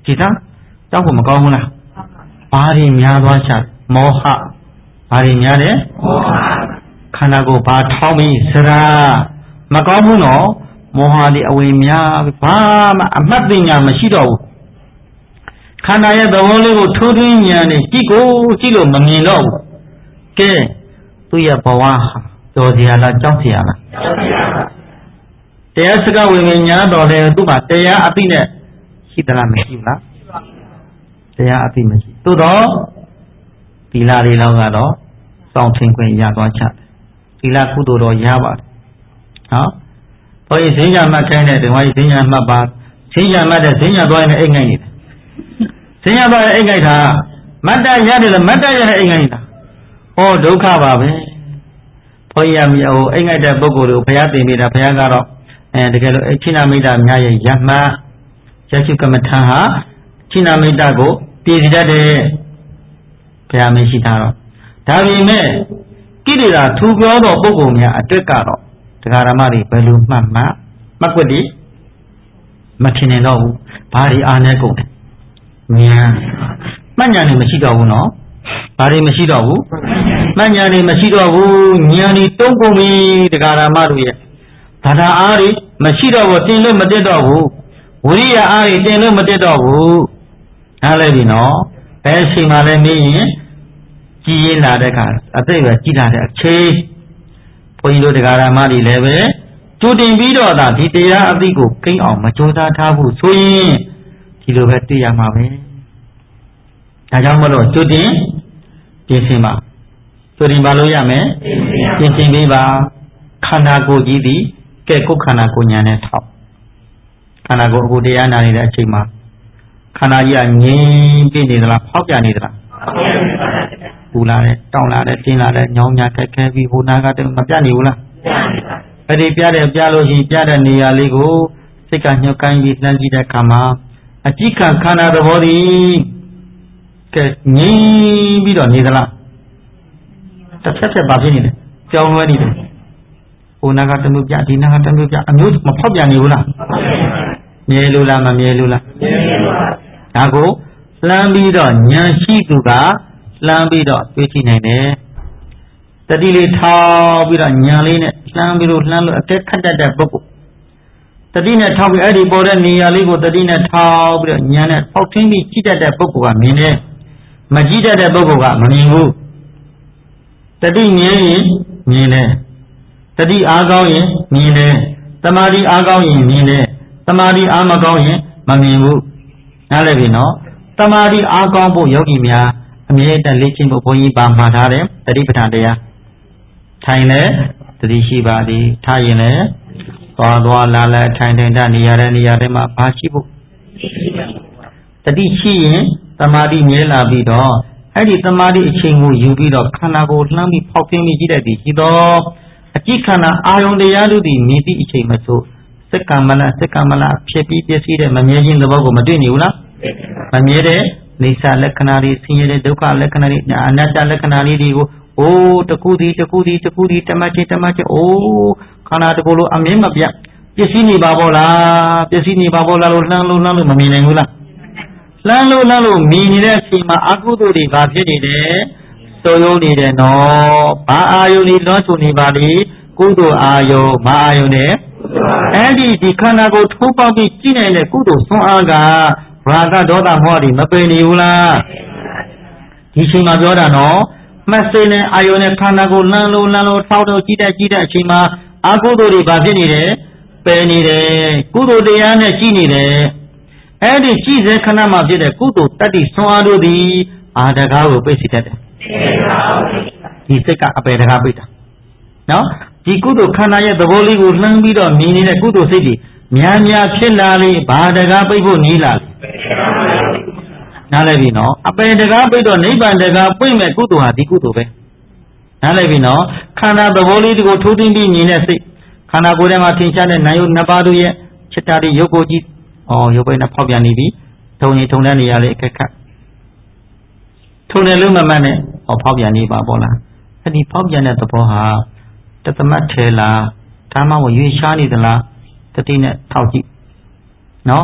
ကြည်သားတောက်ဖို့မကောင်းဘူးလားဘာတွေများသွားချမောဟဘာတွေများတယ်မောဟခန္ဓာကိုယ်ဘာထောင်းပြီးစရာမကောင်းဘူးနော်မောဟဒီအဝေများဘာမှအမှတ်ပညာမရှိတော့ဘူးခန္ဓာရဲ့သဘောလေးကိုထိုးထွင်းဉာဏ်နဲ့ကြည့်ကိုကြည့်လို့မမြင်တော့ဘူးကဲသူ့ရဲ့ဘဝဟာကြော်စရာလားကြောက်စရာလားကြောက်စရာပါတရားစကားဝိညာဉ်ညာတော်တယ်သူ့မှာတရားအသိနဲ့ရှိသလားမရှိဘူးလားတရားအသိမရှိသို့တော့သီလလေးလောက်ကတော့စောင့်ထင်ခွင့်ရသွားချတယ်သီလကုသိုလ်တော်ရပါတယ်နော်ဘုရားဈဉ္ညာမှတ်ခိုင်းတဲ့ဒီဝါကြီးဈဉ္ညာမှတ်ပါဈဉ္ညာမှတ်တဲ့ဈဉ္ညာသွားရင်အိတ်ငိုက်နေတယ်ဈဉ္ညာသွားရင်အိတ်ငိုက်တာမတ္တရတယ်လို့မတ္တရတဲ့အိတ်ငိုက်နေတာဟောဒုက္ခပါပဲဘုရားမြေဟိုအိတ်ငိုက်တဲ့ပုဂ္ဂိုလ်ကိုဘုရားတင်မိတာဘုရားကတော့အဲတကယ်လို့အချိနာမိတ်တာများရဲ့ယမရရှိကမ္မထံဟာချိနာမိတ်တာကိုပြည့်စည်တတ်တဲ့ဘုရားမရှိတာတော့ဒါပေမဲ့ကိလေသာထူပြောသောပုဂ္ဂိုလ်များအတွက်ကတော့တရားဓမ္မတွေဘယ်လိုမှတ်မှမှတ်ွက်ဒီမထင်နေတော့ဘူးဘာတွေအားနေကုန်တယ်ဉာဏ်မှတ်ဉာဏ်တွေမရှိတော့ဘူးနော်ဘာတွေမရှိတော့ဘူးမှတ်ဉာဏ်တွေမရှိတော့ဘူးဉာဏ်တွေတုံးကုန်ပြီတရားဓမ္မတို့ရဲ့ဘာသာအားတွေမရှိတော့ဘူးတင်လို့မတက်တော့ဘူးဝိရိယအားတွေတင်လို့မတက်တော့ဘူးနားလဲပြီနော်ဘယ်ချိန်မှလဲမေးရင်ကြည်ရင်လာတဲ့အခါအသိပဲကြည်လာတဲ့အချိန်ဘုန်းကြီးတို့တရားဓမ္မတွေလည်းပဲကြိုတင်ပြီးတော့ဒါဒီတရားအသိကိုကိန်းအောင်မကြိုးစားထားဘူးဆိုရင်ဒီလိုပဲသိရမှာပဲဒါကြောင့်မလို့ကြိုတင်ပြင်ဆင်ပါကြိုတင်ပါလို့ရမယ်ပြင်ဆင်ပေးပါခန္ဓာကိုယ်ကြီးသည်ကဲကိုယ်ခန္ဓာကိုယ်ညာနဲ့ထောက်ခန္ဓာကိုယ်အခုတရားနာနေတဲ့အချိန်မှာခန္ဓာကြီးကငြိမ်ပြနေသလားဖောက်ပြနေသလားပူလာတယ်တောင်းလာတယ်တင်းလာတယ်ညောင်းညာခက်ခဲပြီးဟိုနာကတည်းကမပြနေဘူးလားအဲ့ဒီပြတယ်ပြလို့ရှိရင်ပြတဲ့နေရာလေးကိုစိတ်ကညှော့ကိုင်းပြီးလှမ်းကြည့်တဲ့အခါမှာအကြည့်ခံခန္ဓာသဘောသည်ကဲငြိမ်ပြီးတော့နေသလားတစ်ချက်ချက်ပါဖြစ်နေတယ်ကြောင်းလွဲနေတယ်ဟိုနာကတမျိုးပြဒီနာကတမျိုးပြအမျိုးမဖောက်ပြန်နေဘူးလားမြဲလို့လားမမြဲလို့လားမြဲလို့ပါဒါကိုလှမ်းပြီးတော့ဉာဏ်ရှိသူကလှမ်းပြီးတော့တွေးကြည့်နိုင်တယ်တတိလေးထောက်ပြီးတော့ဉာဏ်လေးနဲ့လှမ်းပြီးတော့လှမ်းလို့အကဲခတ်တတ်တဲ့ပုဂ္ဂိုလ်တတိနဲ့ထောက်ပြီးအဲ့ဒီပေါ်တဲ့နေရာလေးကိုတတိနဲ့ထောက်ပြီးတော့ဉာဏ်နဲ့ပေါက်ထင်းပြီးကြည့်တတ်တဲ့ပုဂ္ဂိုလ်ကမြင်တယ်မကြည့်တတ်တဲ့ပုဂ္ဂိုလ်ကမမြင်ဘူးတတိမြင်ရင်မြင်တယ်တတိအားကောင်းရင်မြင်တယ်တမာတိအားကောင်းရင်မြင်တယ်တမာတိအားမကောင်းရင်မမြင်ဘူးနားလည်ပြီနော်တမာတိအားကောင်းဖို့ယောဂီများအမြဲတမ်းလေ့ကျင့်ဖို့ဘုန်းကြီးပါမှာထားတယ်တတိပဋ္ဌာန်တရားထိုင်လဲတတိရှိပါသည်ထားရင်လဲသွားသွားလာလာထိုင်ထိုင်တနေရာတဲ့နေရာတွေမှာဘာရှိဖို့တတိရှိရင်တမာတိမြဲလာပြီးတော့အဲ့ဒီတမာတိအချိန်ကိုယူပြီးတော့ခန္ဓာကိုယ်လှမ်းပြီးဖောက်ပြင်းပြီးကြည့်တတ်သည်ရှိတော့အကြည့်ခန္ဓာအာယုန်တရားတို့သည်မြည်သည့်အချိန်မဆိုစက္ကမလစက္ကမလဖြစ်ပြီးပြည့်စည်တဲ့မမြဲခြင်းသဘောကိုမတွေ့နေဘူးလားမမြဲတဲ့နေစာလက္ခဏာတွေဆင်းရဲတဲ့ဒုက္ခလက္ခဏာတွေအနတ္တလက္ခဏာလေးတွေကိုအိုးတကူဒီတကူဒီတကူဒီတမချေတမချေအိုးခန္ဓာတကူလိုအမြင်မပြပစ္စည်းနေပါဘောလားပစ္စည်းနေပါဘောလားလို့လှမ်းလို့လှမ်းလို့မမြင်နိုင်ဘူးလားလှမ်းလို့လှမ်းလို့မြင်နေတဲ့အချိန်မှာအကုသိုလ်တွေဘာဖြစ်နေတယ်စိုးရုံနေတယ်နော်ဘာအာယုန်တွေလွှမ်းခြုံနေပါလိကုသိုလ်အာယုန်ဘာအာယုန်နဲ့အဲ့ဒီဒီခန္ဓာကိုထိုးပေါက်ပြီးကြည့်နိုင်တဲ့ကုသိုလ်ဆွမ်းအားကဘာကဒေါသမောဟတွေမပယ်နေဘူးလားဒီချိန်မှာပြောတာနော်မစိမ့်နဲ့အာယုန်နဲ့ခန္ဓာကိုလှမ်းလို့လှမ်းလို့ထောက်တော့ကြည့်တတ်ကြည့်တဲ့အချိန်မှာအကုသိုလ်တွေဘာဖြစ်နေတယ်ပယ်နေတယ်ကုသိုလ်တရားနဲ့ကြည့်နေတယ်အဲ့ဒီကြည့်စေခဏမှာဖြစ်တဲ့ကုသိုလ်တတ္တိဆွမ်းအားတို့သည်အာတကားကိုပိတ်စီတတ်တယ်ဒီစိတ်ကအပယ်တကားပိတ်တာနော်ဒီကုသိုလ်ခန္ဓာရဲ့သဘောလေးကိုလှမ်းပြီးတော့မြင်နေတဲ့ကုသိုလ်စိတ်တွေများများဖြစ်လာလေဘာတကားပိတ်ဖို့နီးလာလေနားလည်ပြီနော်အပယ်တကားပိတ်တော့နိဗ္ဗာန်တကားပိတ်မဲ့ကုသိုလ်ဟာဒီကုသိုလ်ပဲနားလည်ပြီနော်ခန္ဓာသဘောလေးကိုထိုးသွင်းပြီးမြင်တဲ့စိတ်ခန္ဓာကိုယ်ထဲမှာထင်ရှားတဲ့နာယုနှစ်ပါးတို့ရဲ့จิตတာတွေရုပ်ကိုယ်ကြီးဩရုပ်ပိနဲ့ဖောက်ပြန်နေပြီထုံရင်ထုံတဲ့နေရာလေးအခက်ခက်ထုံတယ်လို့မမှတ်နဲ့ဟောဖောက်ပြန်နေပါပေါ့လားအဲ့ဒီဖောက်ပြန်တဲ့သဘောဟာတသမတ်ထဲလားဒါမှမဟုတ်ရွေးရှားနေသလားတတိနဲ့ထောက်ကြည့်နော်ထ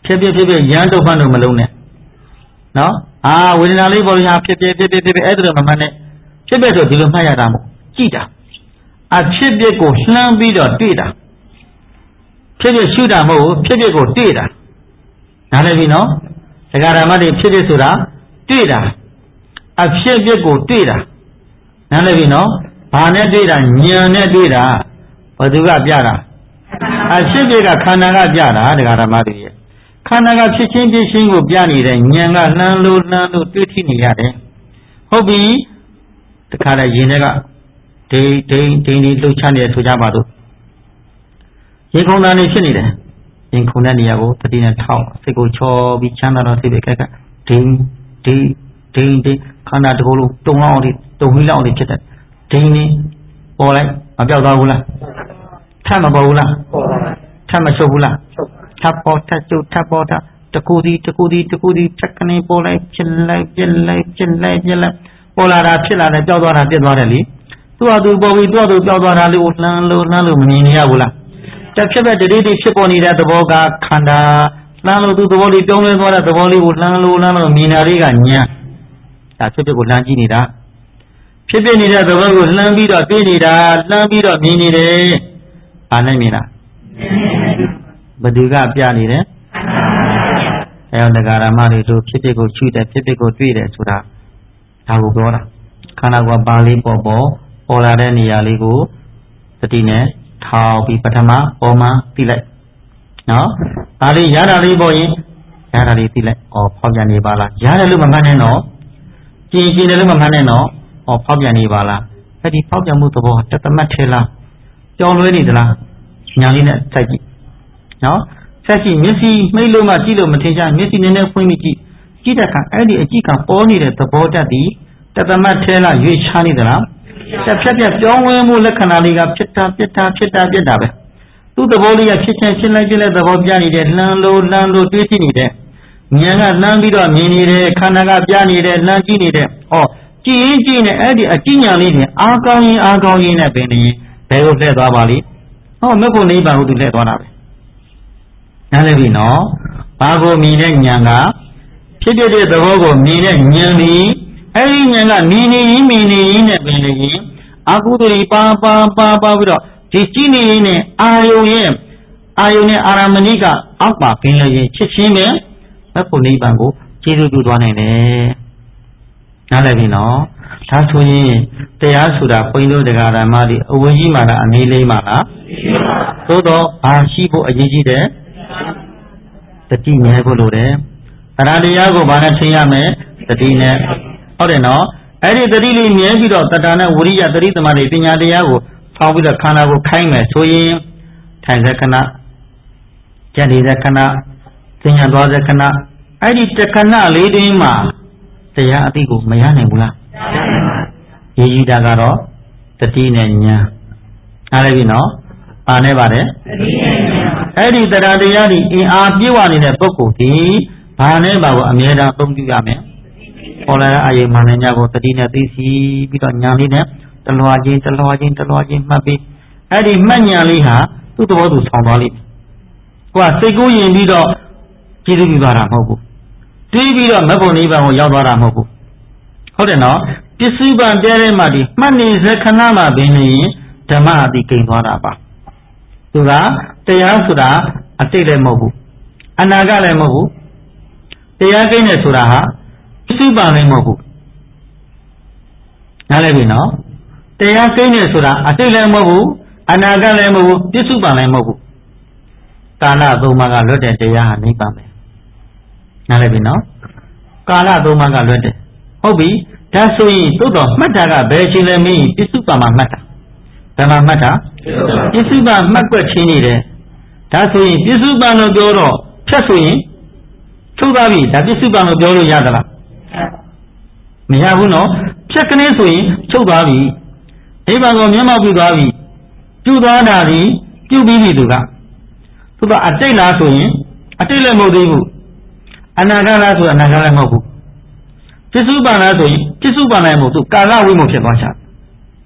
ဖြစ်ဖြစ်ဖြစ်ဖြစ်ရမ်းတုပ်ဖန်လို့မလုံးနဲ့နော်အာဝေဒနာလေးပေါ်ရဖြစ်ဖြစ်ဖြစ်ဖြစ်ဖြစ်အဲ့ဒါမမှန်နဲ့ဖြစ်ဖြစ်ဆိုဒီလိုမှတ်ရတာမို့ကြည့်တာအဖြစ်ဖြစ်ကိုလှမ်းပြီးတော့တွေ့တာဖြစ်ဖြစ်ရှုတာမဟုတ်ဘူးဖြစ်ဖြစ်ကိုတွေ့တာနားလည်ပြီနော်ဒကာဓမ္မတွေဖြစ်ဖြစ်ဆိုတာတွေ့တာအဖြစ်ဖြစ်ကိုတွေ့တာနားလည်ပြီနော်ဘာနဲ့တွေ့တာဉာဏ်နဲ့တွေ့တာဘယ်သူကပြတာအဖြစ်ဖြစ်ကခန္ဓာကပြတာဒကာဓမ္မတွေရဲ့ခန္ဓာကဖြစ်ချင်းဖြစ်ချင်းကိုပြနေတဲ့ဉာဏ်ကလှမ်းလို့လှမ်းလို့တွေ့ထိနေရတယ်ဟုတ်ပြီတခါတည်းရင်ထဲကဒိဒိဒိဒိလှုပ်ချနေဆိုကြပါတော့ရင်ခုန်တာနေဖြစ်နေတယ်ရင်ခုန်တဲ့နေရာကိုတတိနဲ့ထောက်စိတ်ကိုချောပြီးချမ်းသာတော့စိတ်ပဲကက်ကဒိဒိဒိဒိခန္ဓာတစ်ခုလုံးတုံလောက်အောင်တုံပြီးလောက်အောင်ဖြစ်တယ်ဒိနေပေါ်လိုက်မပြောက်သွားဘူးလားထပ်မပေါ်ဘူးလားထပ်မချုပ်ဘူးလားထပ်ပေါ်ထပ်ချုပ်ထပ်ပေါ်ထတကူဒီတကူဒီတကူဒီချက်ကနေပေါ်လိုက်ဖြစ်လိုက်ပြက်လိုက်ဖြစ်လိုက်ပြက်လိုက်ပေါ်လာတာဖြစ်လာတယ်ပြောက်သွားတာပြက်သွားတယ်လေသူ့ဟာသူပေါ်ပြီးသူ့ဟာသူပြောက်သွားတာလေးကိုလှမ်းလို့လှမ်းလို့မမြင်ရဘူးလားတက်ဖြစ်တဲ့တတိတိဖြစ်ပေါ်နေတဲ့သဘောကခန္ဓာလှမ်းလို့သူသဘောလေးပြောင်းလဲသွားတဲ့သဘောလေးကိုလှမ်းလို့လှမ်းလို့မြင်တာလေးကညာဒါဖြစ်ဖြစ်ကိုလှမ်းကြည့်နေတာဖြစ်ဖြစ်နေတဲ့သဘောကိုလှမ်းပြီးတော့တွေ့နေတာလှမ်းပြီးတော့မြင်နေတယ်အားနိုင်မြင်လားဘယ်သူကပြနေတယ်အဲဒကာရမတွေတို့ဖြစ်ဖြစ်ကိုချွတ်တယ်ဖြစ်ဖြစ်ကိုတွေ့တယ်ဆိုတာဒါကိုပြောတာခန္ဓာကပါလေးပေါ်ပေါ်ပေါ်လာတဲ့နေရာလေးကိုသတိနဲ့ထောက်ပြီးပထမပေါ်မှသိလိုက်နော်ဒါလေးရတာလေးပေါ်ရင်ရတာလေးသိလိုက်ဩဖောက်ပြန်နေပါလားရတယ်လို့မမှန်နဲ့နော်ကြည်ကြည်တယ်လို့မမှန်နဲ့နော်ဩဖောက်ပြန်နေပါလားအဲ့ဒီဖောက်ပြန်မှုသဘောတသမတ်ထဲလားကြောင်လွဲနေသလားညာလေးနဲ့စိုက်ကြည့်နော်ဆက်ကြည့်မျက်စိမှိတ်လို့မှကြည့်လို့မထင်ရှားမျက်စိနည်းနည်းဖွင့်ပြီးကြည့်ကြည့်တဲ့အခါအဲ့ဒီအကြည့်ကပေါ်နေတဲ့သဘောတတ်သည်တသမတ်ထဲလားရွေ့ချနေသလားတက်ဖြတ်ဖြတ်ပြောင်းလဲမှုလက္ခဏာလေးကဖြစ်တာဖြစ်တာဖြစ်တာဖြစ်တာပဲသူ့သဘောလေးကဖြစ်ချင်းဖြစ်လိုက်ဖြစ်လိုက်သဘောပြနေတယ်လှမ်းလို့လှမ်းလို့တွေးကြည့်နေတယ်ဉာဏ်ကလှမ်းပြီးတော့မြင်နေတယ်ခန္ဓာကပြနေတယ်လှမ်းကြည့်နေတယ်ဩကြည့်ရင်ကြည့်နေအဲ့ဒီအကြည့်ဉာဏ်လေးနဲ့အားကောင်းရင်အားကောင်းရင်နဲ့ပင်နေဘယ်လိုလှည့်သွားပါလိမ့်ဟောမက်ဖို့နိဗ္ဗာန်ကိုသူလှည့်သွားတာပဲနားလည်ပြီနော်ဘာကိုမြင်တဲ့ဉာဏ်ကဖြစ်ဖြစ်တဲ့သဘောကိုမြင်တဲ့ဉာဏ်ဒီအဲ့ဒီဉာဏ်ကမြင်နေရင်မြင်နေရင်နဲ့ပင်နေရင်အကုသိုလ်ပါပါပါပါပြီးတော့ဒီကြည့်နေရင်နဲ့အာယုံရဲ့အာယုံနဲ့အာရမဏိကအောက်ပါပင်လည်းရင်ချစ်ချင်းပဲမက်ဖို့နိဗ္ဗာန်ကိုကျေးဇူးပြုသွားနိုင်တယ်နားလည်ပြီနော်ဒါဆိုရင်တရားဆိုတာဘုန်းကြီးတို့တရားဓမ္မတွေအဝေကြီးမှလားအမေးလေးမှလားသို့တော့ဘာရှိဖို့အရေးကြီးတယ်တတိမြဲဖို့လိုတယ်တရားတရားကိုဘာနဲ့သိရမလဲတတိနဲ့ဟုတ်တယ်နော်အဲ့ဒီတတိလေးမြဲပြီးတော့တတ္တနဲ့ဝိရိယတတိသမารိပညာတရားကိုဖောင်းပြီးတော့ခန္ဓာကိုခိုင်းမယ်ဆိုရင်ထိုင်စက္ကနာကြက်နေတဲ့ခဏသင်ညာသွားတဲ့ခဏအဲ့ဒီတခဏလေးတွင်မှာတရားအသိကိုမရနိုင်ဘူးလားရေးကြီးတာကတော့တတိနဲ့ညာအားလည်းပြီနော်ပါနေပါတယ်အဲ့ဒီတရားတရားဒီအင်အားပြည့်ဝနေတဲ့ပုဂ္ဂိုလ်ဒီဘာနဲ့ပါကိုအမြဲတမ်းသုံးပြုရမယ်ပေါ်လာတဲ့အယုံမှန်တဲ့ညကိုတတိနဲ့သိစီပြီးတော့ညာလေးနဲ့တလွားချင်းတလွားချင်းတလွားချင်းမှတ်ပြီးအဲ့ဒီမှတ်ညာလေးဟာသူ့သဘောသူဆောင်သွားလိမ့်မယ်ကိုကစိတ်ကူးရင်ပြီးတော့ကြည့်ပြီးပါတာမဟုတ်ဘူးတီးပြီးတော့မဘုံနိဗ္ဗာန်ကိုရောက်သွားတာမဟုတ်ဘူးဟုတ်တယ်နော်ပစ္စုပန်တဲထဲမှာဒီမှတ်နေစေခဏမှာပင်နေဓမ္မအတိကိန်းသွားတာပါသူကတရားဆိုတာအတိတ်လည်းမဟုတ်ဘူးအနာဂတ်လည်းမဟုတ်ဘူးတရားကိန်းနဲ့ဆိုတာဟာပစ္စုပန်လည်းမဟုတ်ဘူးနားလည်ပြီနော်တရားကိန်းနဲ့ဆိုတာအတိတ်လည်းမဟုတ်ဘူးအနာဂတ်လည်းမဟုတ်ဘူးပစ္စုပန်လည်းမဟုတ်ဘူးကာလသုံးပါးကလွတ်တဲ့တရားဟာနိဗ္ဗာန်ပဲနားလည်ပြီနော်ကာလသုံးပါးကလွတ်တယ်ဟုတ်ပြီဒါဆိုရင်သို့တော်မှတ်တာကဘယ်ချိန်လဲမင်းပစ္စုပန်မှာမှတ်တာဘယ်မှာမှတ်တာပစ္စုပန်မှတ်ွက်ချင်းနေတယ်ဒါဆိုရင်ပစ္စုပန်လို့ပြောတော့ဖြတ်ဆိုရင်ချုပ်သွားပြီဒါပစ္စုပန်လို့ပြောလို့ရသလားမရဘူးနော်ဖြတ်ကနေဆိုရင်ချုပ်သွားပြီနိဗ္ဗာန်ကိုမျက်မှောက်ပြုသွားပြီပြုသွားတာဒီပြုပြီးပြီသူကသူကအတိတ်လားဆိုရင်အတိတ်လည်းမဟုတ်သေးဘူးအနာဂတ်လားဆိုအနာဂတ်လည်းမဟုတ်ဘူးပစ္စုပန်လားဆိုရင်ပစ္စုပန်လည်းမဟုတ်သူကာလဝိမုတ်ဖြစ်သွားချာ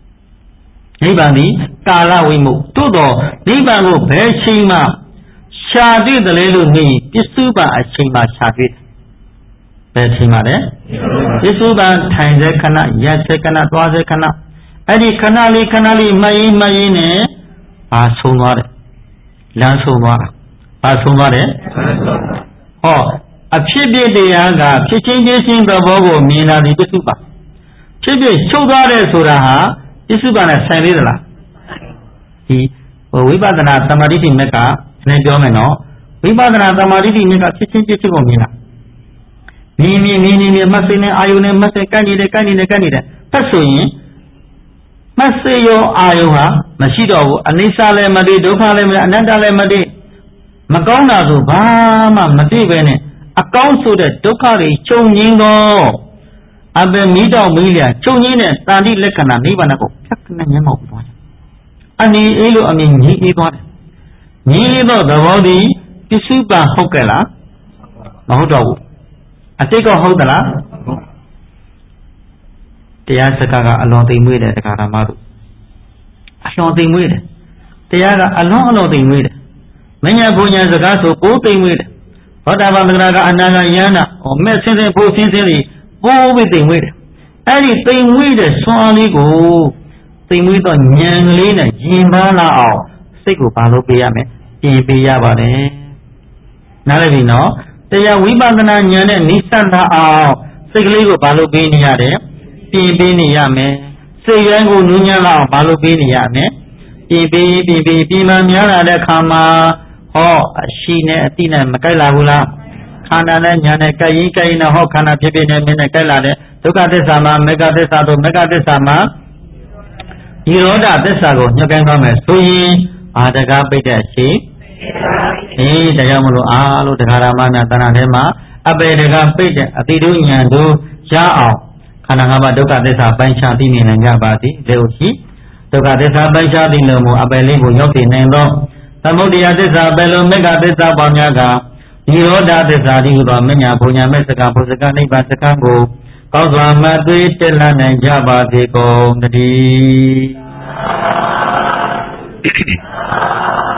နိဗ္ဗာန်ဒီကာလဝိမုတ်သို့တော်နိဗ္ဗာန်ကိုဘယ်ချိန်မှရှာတွေ့တယ်လေလို့နေပစ္စုပန်အချိန်မှာရှာတွေ့တယ်ဘယ်အချိန်မှာလဲပစ္စုပန်ထိုင်တဲ့ခဏရက်တဲ့ခဏသွားတဲ့ခဏအဲ့ဒီခဏလေးခဏလေးမှတ်ရင်မှတ်ရင်နဲ့ဘာဆုံးသွားတယ်လမ်းဆုံးသွားတာဘာဆုံးသွားတယ်ဟောအဖြစ်ပြတရားကဖြစ်ချင်းဖြစ်ချင်းသဘောကိုမြင်လာသည်ပစ္စုပန်ဖြစ်ဖြစ်ချုပ်သွားတယ်ဆိုတာဟာပစ္စုပန်နဲ့ဆိုင်သေးသလားဒီဝိပဿနာသမာဓိမက်ကနည်းပြောမယ်နော်ဝိပဿနာသမာဓိမက်ကဖြစ်ချင်းဖြစ်ချင်းကိုမြင်လာမြင်မြင်မြင်မြင်မှတ်စိနဲ့အာယုနဲ့မှတ်စိကိုက်နေတယ်ကိုက်နေတယ်ကိုက်နေတယ်ဖတ်ဆိုရင်မှတ်စိရောအာယုဟာမရှိတော့ဘူးအနိစ္စလည်းမသိဒုက္ခလည်းမသိအနတ္တလည်းမသိမကောင်းတာဆိုဘာမှမသိပဲနဲ့အကောင်းဆိုတဲ့ဒုက္ခတွေချုပ်ငြိမ်းတော့အပင်မိတော့မိလျာချုပ်ငြိမ်းတဲ့တာတိလက္ခဏာနိဗ္ဗာန်ကိုဖြတ်ကနေမျက်မှောက်သွားတယ်အနည်းအေးလို့အမြင်ကြီးအေးသွားတယ်ညီးသောသဘောတည်းပစ္စုပန်ဟုတ်ကဲ့လားမဟုတ်တော့ဘူးအတိတ်ကဟုတ်သလားတရားစကားကအလွန်သိမ်မွေ့တယ်တရားဓမ္မတို့အလွန်သိမ်မွေ့တယ်တရားကအလွန်အလွန်သိမ်မွေ့တယ်မညာဘုံညာစကားဆိုပိုးသိမ်မွေ့တယ်ဘောဓဘာသဂရကအနာဂယန္နာဟောမဲ့ဆင်းဆင်းဖို့ဆင်းဆင်းလေးပိုးပြီးသိမ်မွေ့တယ်အဲ့ဒီသိမ်မွေ့တဲ့ဆွမ်းလေးကိုသိမ်မွေ့တော့ဉာဏ်ကလေးနဲ့ရင်ပါလာအောင်စိတ်ကိုဘာလို့ပေးရမလဲပြင်ပေးရပါတယ်နားလည်ပြီနော်တရားဝိပဿနာဉာဏ်နဲ့နိစ္စတာအောင်စိတ်ကလေးကိုဘာလို့ပေးနေရတဲ့ပြင်ပေးနေရမယ်စိတ်ရန်ကိုနူးညံ့လာအောင်ဘာလို့ပေးနေရမယ်ပြင်ပေးပြင်ပေးပြင်မှများလာတဲ့ခါမှာဟောအရှိနဲ့အတိနဲ့မကိုက်လာဘူးလားခန္ဓာနဲ့ဉာဏ်နဲ့ကြိုက်ရင်ကြိုက်ရင်ဟောခန္ဓာဖြစ်ဖြစ်နဲ့မင်းနဲ့ကိုက်လာတဲ့ဒုက္ခသစ္စာမှာမေဃသစ္စာတို့မေဃသစ္စာမှာဒီရောဓသစ္စာကိုညှို့ကိုင်းသွားမယ်ဆိုရင်အာတကားပိတ်တဲ့အရှိအေးတရားမလို့အားလို့တရားဓမ္မများတဏ္ဍာထဲမှာအပေတကားပိတ်တဲ့အတိတို့ဉာဏ်တို့ရအောင်ခန္ဓာငါးပါးဒုက္ခသစ္စာပိုင်းခြားသိမြင်နိုင်ကြပါသည်လေ့ရှိဒုက္ခသစ္စာပိုင်းခြားသိလို့မူအပေလေးကိုရောက်တည်နိုင်သောသမုဒယသစ္စာပဲလို့မေဃသစ္စာပေါင်းများကဒီရောဓသစ္စာဒီဟုသောမညာဘုံညာမဲ့စကားဘုစကားနိဗ္ဗာန်စကားကိုကောင်းစွာမှတ်သွေးတက်လှမ်းနိုင်ကြပါစေကုန်တည်း